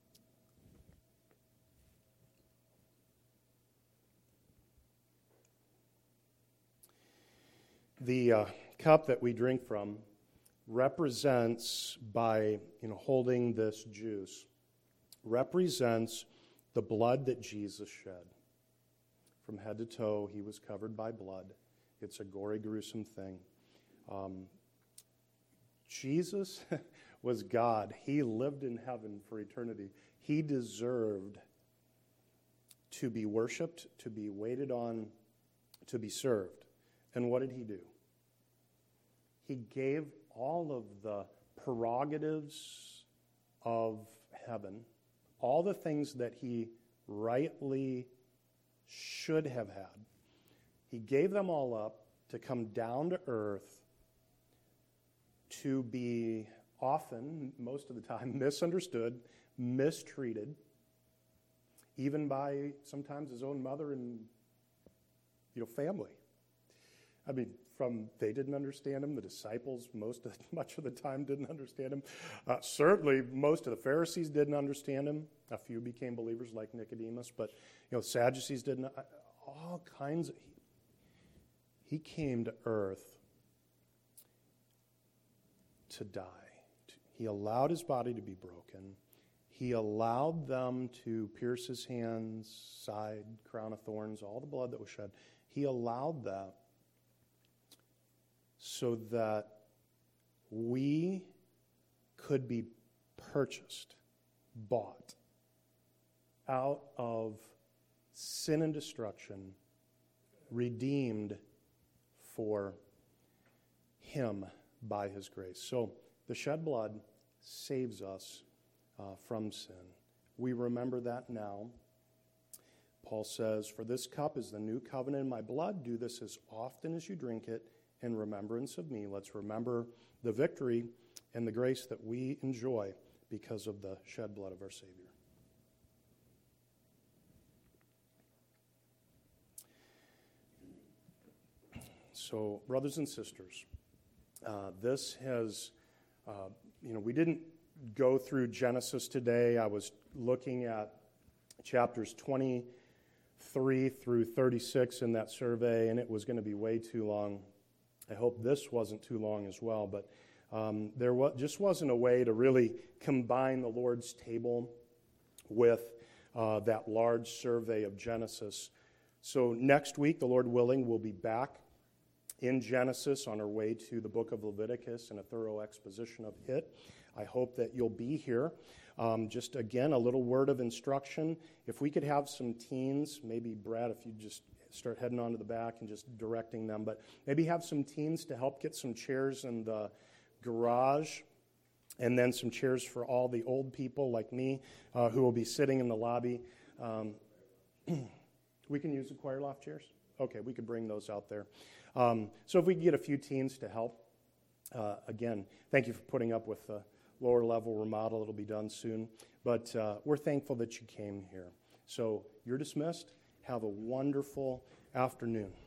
The uh, cup that we drink from represents, by you know holding this juice, represents the blood that Jesus shed. From head to toe, he was covered by blood. It's a gory, gruesome thing. Um, Jesus was God. He lived in heaven for eternity. He deserved to be worshiped, to be waited on, to be served. And what did he do? He gave all of the prerogatives of heaven, all the things that he rightly should have had. He gave them all up to come down to earth, to be often, most of the time, misunderstood, mistreated, even by sometimes his own mother and you know family. I mean, from they didn't understand him. The disciples, most of, much of the time, didn't understand him. Uh, certainly, most of the Pharisees didn't understand him. A few became believers, like Nicodemus, but you know, Sadducees didn't. All kinds. Of, he, he came to earth to die. He allowed his body to be broken. He allowed them to pierce his hands, side, crown of thorns, all the blood that was shed. He allowed that so that we could be purchased, bought out of sin and destruction, redeemed for him by his grace. So the shed blood saves us uh, from sin. We remember that now. Paul says, "For this cup is the new covenant in my blood. Do this as often as you drink it in remembrance of me." Let's remember the victory and the grace that we enjoy because of the shed blood of our Savior. So, brothers and sisters, uh, this has, uh, you know, we didn't go through Genesis today. I was looking at chapters twenty-three through thirty-six in that survey, and it was going to be way too long. I hope this wasn't too long as well, but um, there was, just wasn't a way to really combine the Lord's table with uh, that large survey of Genesis. So next week, the Lord willing, we'll be back in Genesis on our way to the book of Leviticus and a thorough exposition of it. I hope that you'll be here. Um, just again, a little word of instruction. If we could have some teens, maybe Brad, if you just start heading on to the back and just directing them, but maybe have some teens to help get some chairs in the garage, and then some chairs for all the old people like me uh, who will be sitting in the lobby. Um, we can use the choir loft chairs? Okay, we could bring those out there. Um, so if we could get a few teens to help, uh, again, thank you for putting up with the lower level remodel. It'll be done soon. But uh, we're thankful that you came here. So you're dismissed. Have a wonderful afternoon.